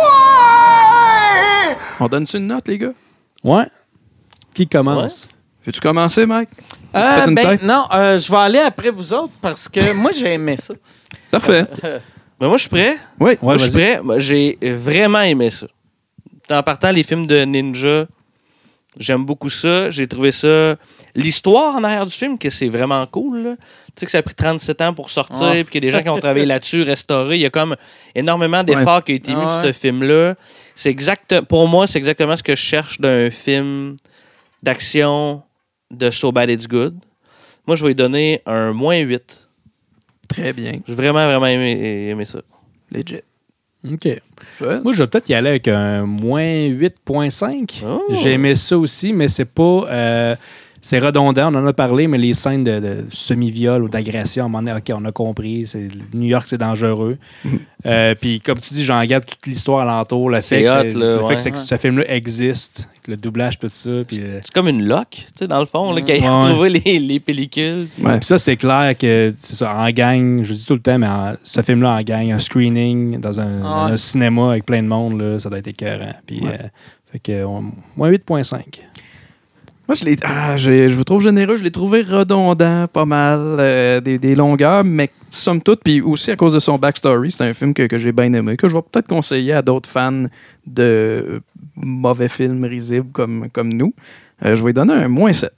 On donne-tu une note, les gars? Ouais. Qui commence? Veux-tu commencer, Mike? Euh, Faites une ben, tête. non, euh, je vais aller après vous autres parce que moi, j'ai aimé ça. Parfait. Ben, moi, je suis prêt. Oui. Moi, je suis vas-y. prêt. Moi, j'ai vraiment aimé ça. En partant, les films de ninja, j'aime beaucoup ça. J'ai trouvé ça... L'histoire en arrière du film, que c'est vraiment cool. là. Tu sais que ça a pris trente-sept ans pour sortir, Ah. puis qu'il y a des gens qui ont travaillé là-dessus, restauré. Il y a comme énormément d'efforts qui ont été mis Ah sur ouais. ce film-là. C'est exact... Pour moi, c'est exactement ce que je cherche d'un film d'action de So Bad It's Good. Moi, je vais lui donner un moins huit. Très bien. J'ai vraiment, vraiment aimé, aimé ça. Legit. OK. Moi, je vais peut-être y aller avec un moins huit virgule cinq. Oh. J'ai aimé ça aussi, mais c'est pas... euh, c'est redondant, on en a parlé, mais les scènes de, de semi-viol ou d'agression, à un moment donné, OK, on a compris. C'est, New York, c'est dangereux. Euh, Puis, comme tu dis, j'en garde toute l'histoire alentour. Le fait, C'est que, hot, c'est- là, le fait ouais. que, c'est que ce film-là existe, que le doublage, tout ça. Puis, euh, C'est comme une lock, tu sais, dans le fond, là, Mm. quand il Ouais. a retrouvé les, les pellicules. Ouais. Puis ça, c'est clair que, c'est ça, en gang, je le dis tout le temps, mais en- ce film-là en gang, un screening dans un, dans Ouais. un cinéma avec plein de monde, là, ça doit être écœurant. Puis, Ouais. euh, fait que, on- moins huit virgule cinq. Moi, je, l'ai, ah, j'ai- je vous trouve généreux. Je l'ai trouvé redondant, pas mal, euh, des, des longueurs, mais somme toute, puis aussi à cause de son backstory, c'est un film que, que j'ai bien aimé, que je vais peut-être conseiller à d'autres fans de mauvais films risibles comme, comme nous. Euh, je vais lui donner un moins sept.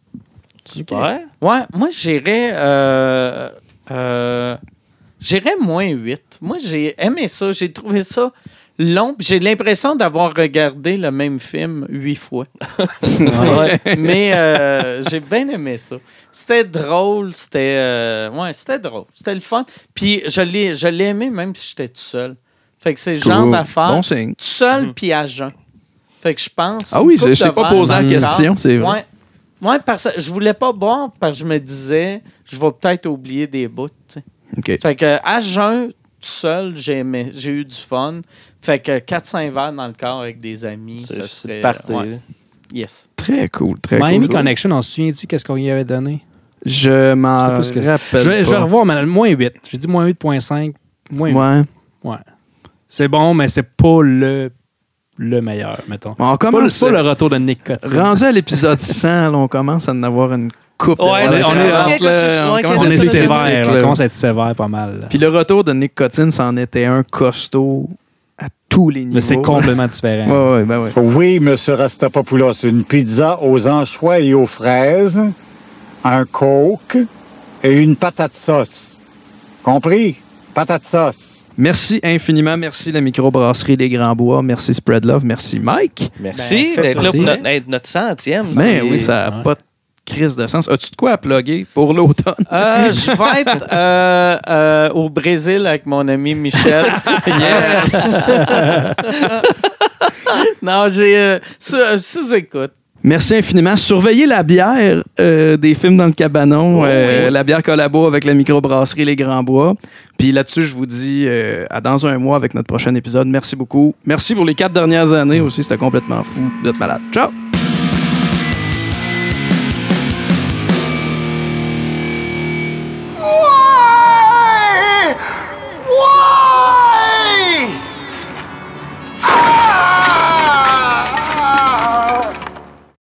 Super. Ouais, moi, j'irais... Euh, euh, j'irais moins huit. Moi, j'ai aimé ça. J'ai trouvé ça long. Puis j'ai l'impression d'avoir regardé le même film huit fois. Ouais. Mais euh, j'ai bien aimé ça. C'était drôle. C'était... euh, ouais, c'était drôle. C'était le fun. Puis je l'ai, je l'ai aimé même si j'étais tout seul. Fait que c'est le genre Cool. d'affaire. Bon signe. Tout seul puis à jeun. Fait que je pense... Ah oui, une coupe je- je t'ai de pas verre posé la dans le question, corps. c'est vrai. Ouais. Ouais, parce que je voulais pas boire parce que je me disais, je vais peut-être oublier des bouts. Tu sais. OK. Fait que à jeun, tout seul, j'ai, aimé- j'ai eu du fun. Fait que quatre cinq verres dans le corps avec des amis, C'est- ça c'est serait... parti, ouais. là. Yes. Très cool, très Miami cool. Connection, on se souvient-tu qu'est-ce qu'on y avait donné? Je m'en Je sais pas ce que c'est. rappelle Je vais, je vais pas. revoir, mais moins huit. J'ai dit moins huit virgule cinq. Moins huit. Ouais. Ouais. C'est bon, mais c'est pas le, le meilleur, mettons. On commence, c'est pas, pas le retour de Nick Cotton. Rendu à l'épisode cent, là, on commence à en avoir une coupe. Ouais, on, est, on, est, là, on, on, on est sévère. On commence à être sévère pas mal. Puis le retour de Nick Cotton, c'en était un costaud à tous les niveaux. Mais c'est complètement différent. Ouais, ouais, ben ouais. Oui, monsieur Rastapopoulos, une pizza aux anchois et aux fraises, un coke et une patate sauce. Compris? Patate sauce. Merci infiniment. Merci la microbrasserie Les Grands Bois. Merci Spread Love. Merci Mike. Merci ben, d'être là pour notre, être notre centième. Ben oui, ça n'a ouais. pas de crise de sens. As-tu de quoi à plugger pour l'automne? Euh, je vais être euh, euh, au Brésil avec mon ami Michel. Yes! Non, j'ai... Euh, sous-écoute. Merci infiniment. Surveillez la bière euh, des films dans le cabanon. Oh, euh, oui. La bière collabo avec la microbrasserie Les Grands Bois. Puis là-dessus, je vous dis euh, à dans un mois avec notre prochain épisode. Merci beaucoup. Merci pour les quatre dernières années aussi. C'était complètement fou. Vous êtes malade. Ciao!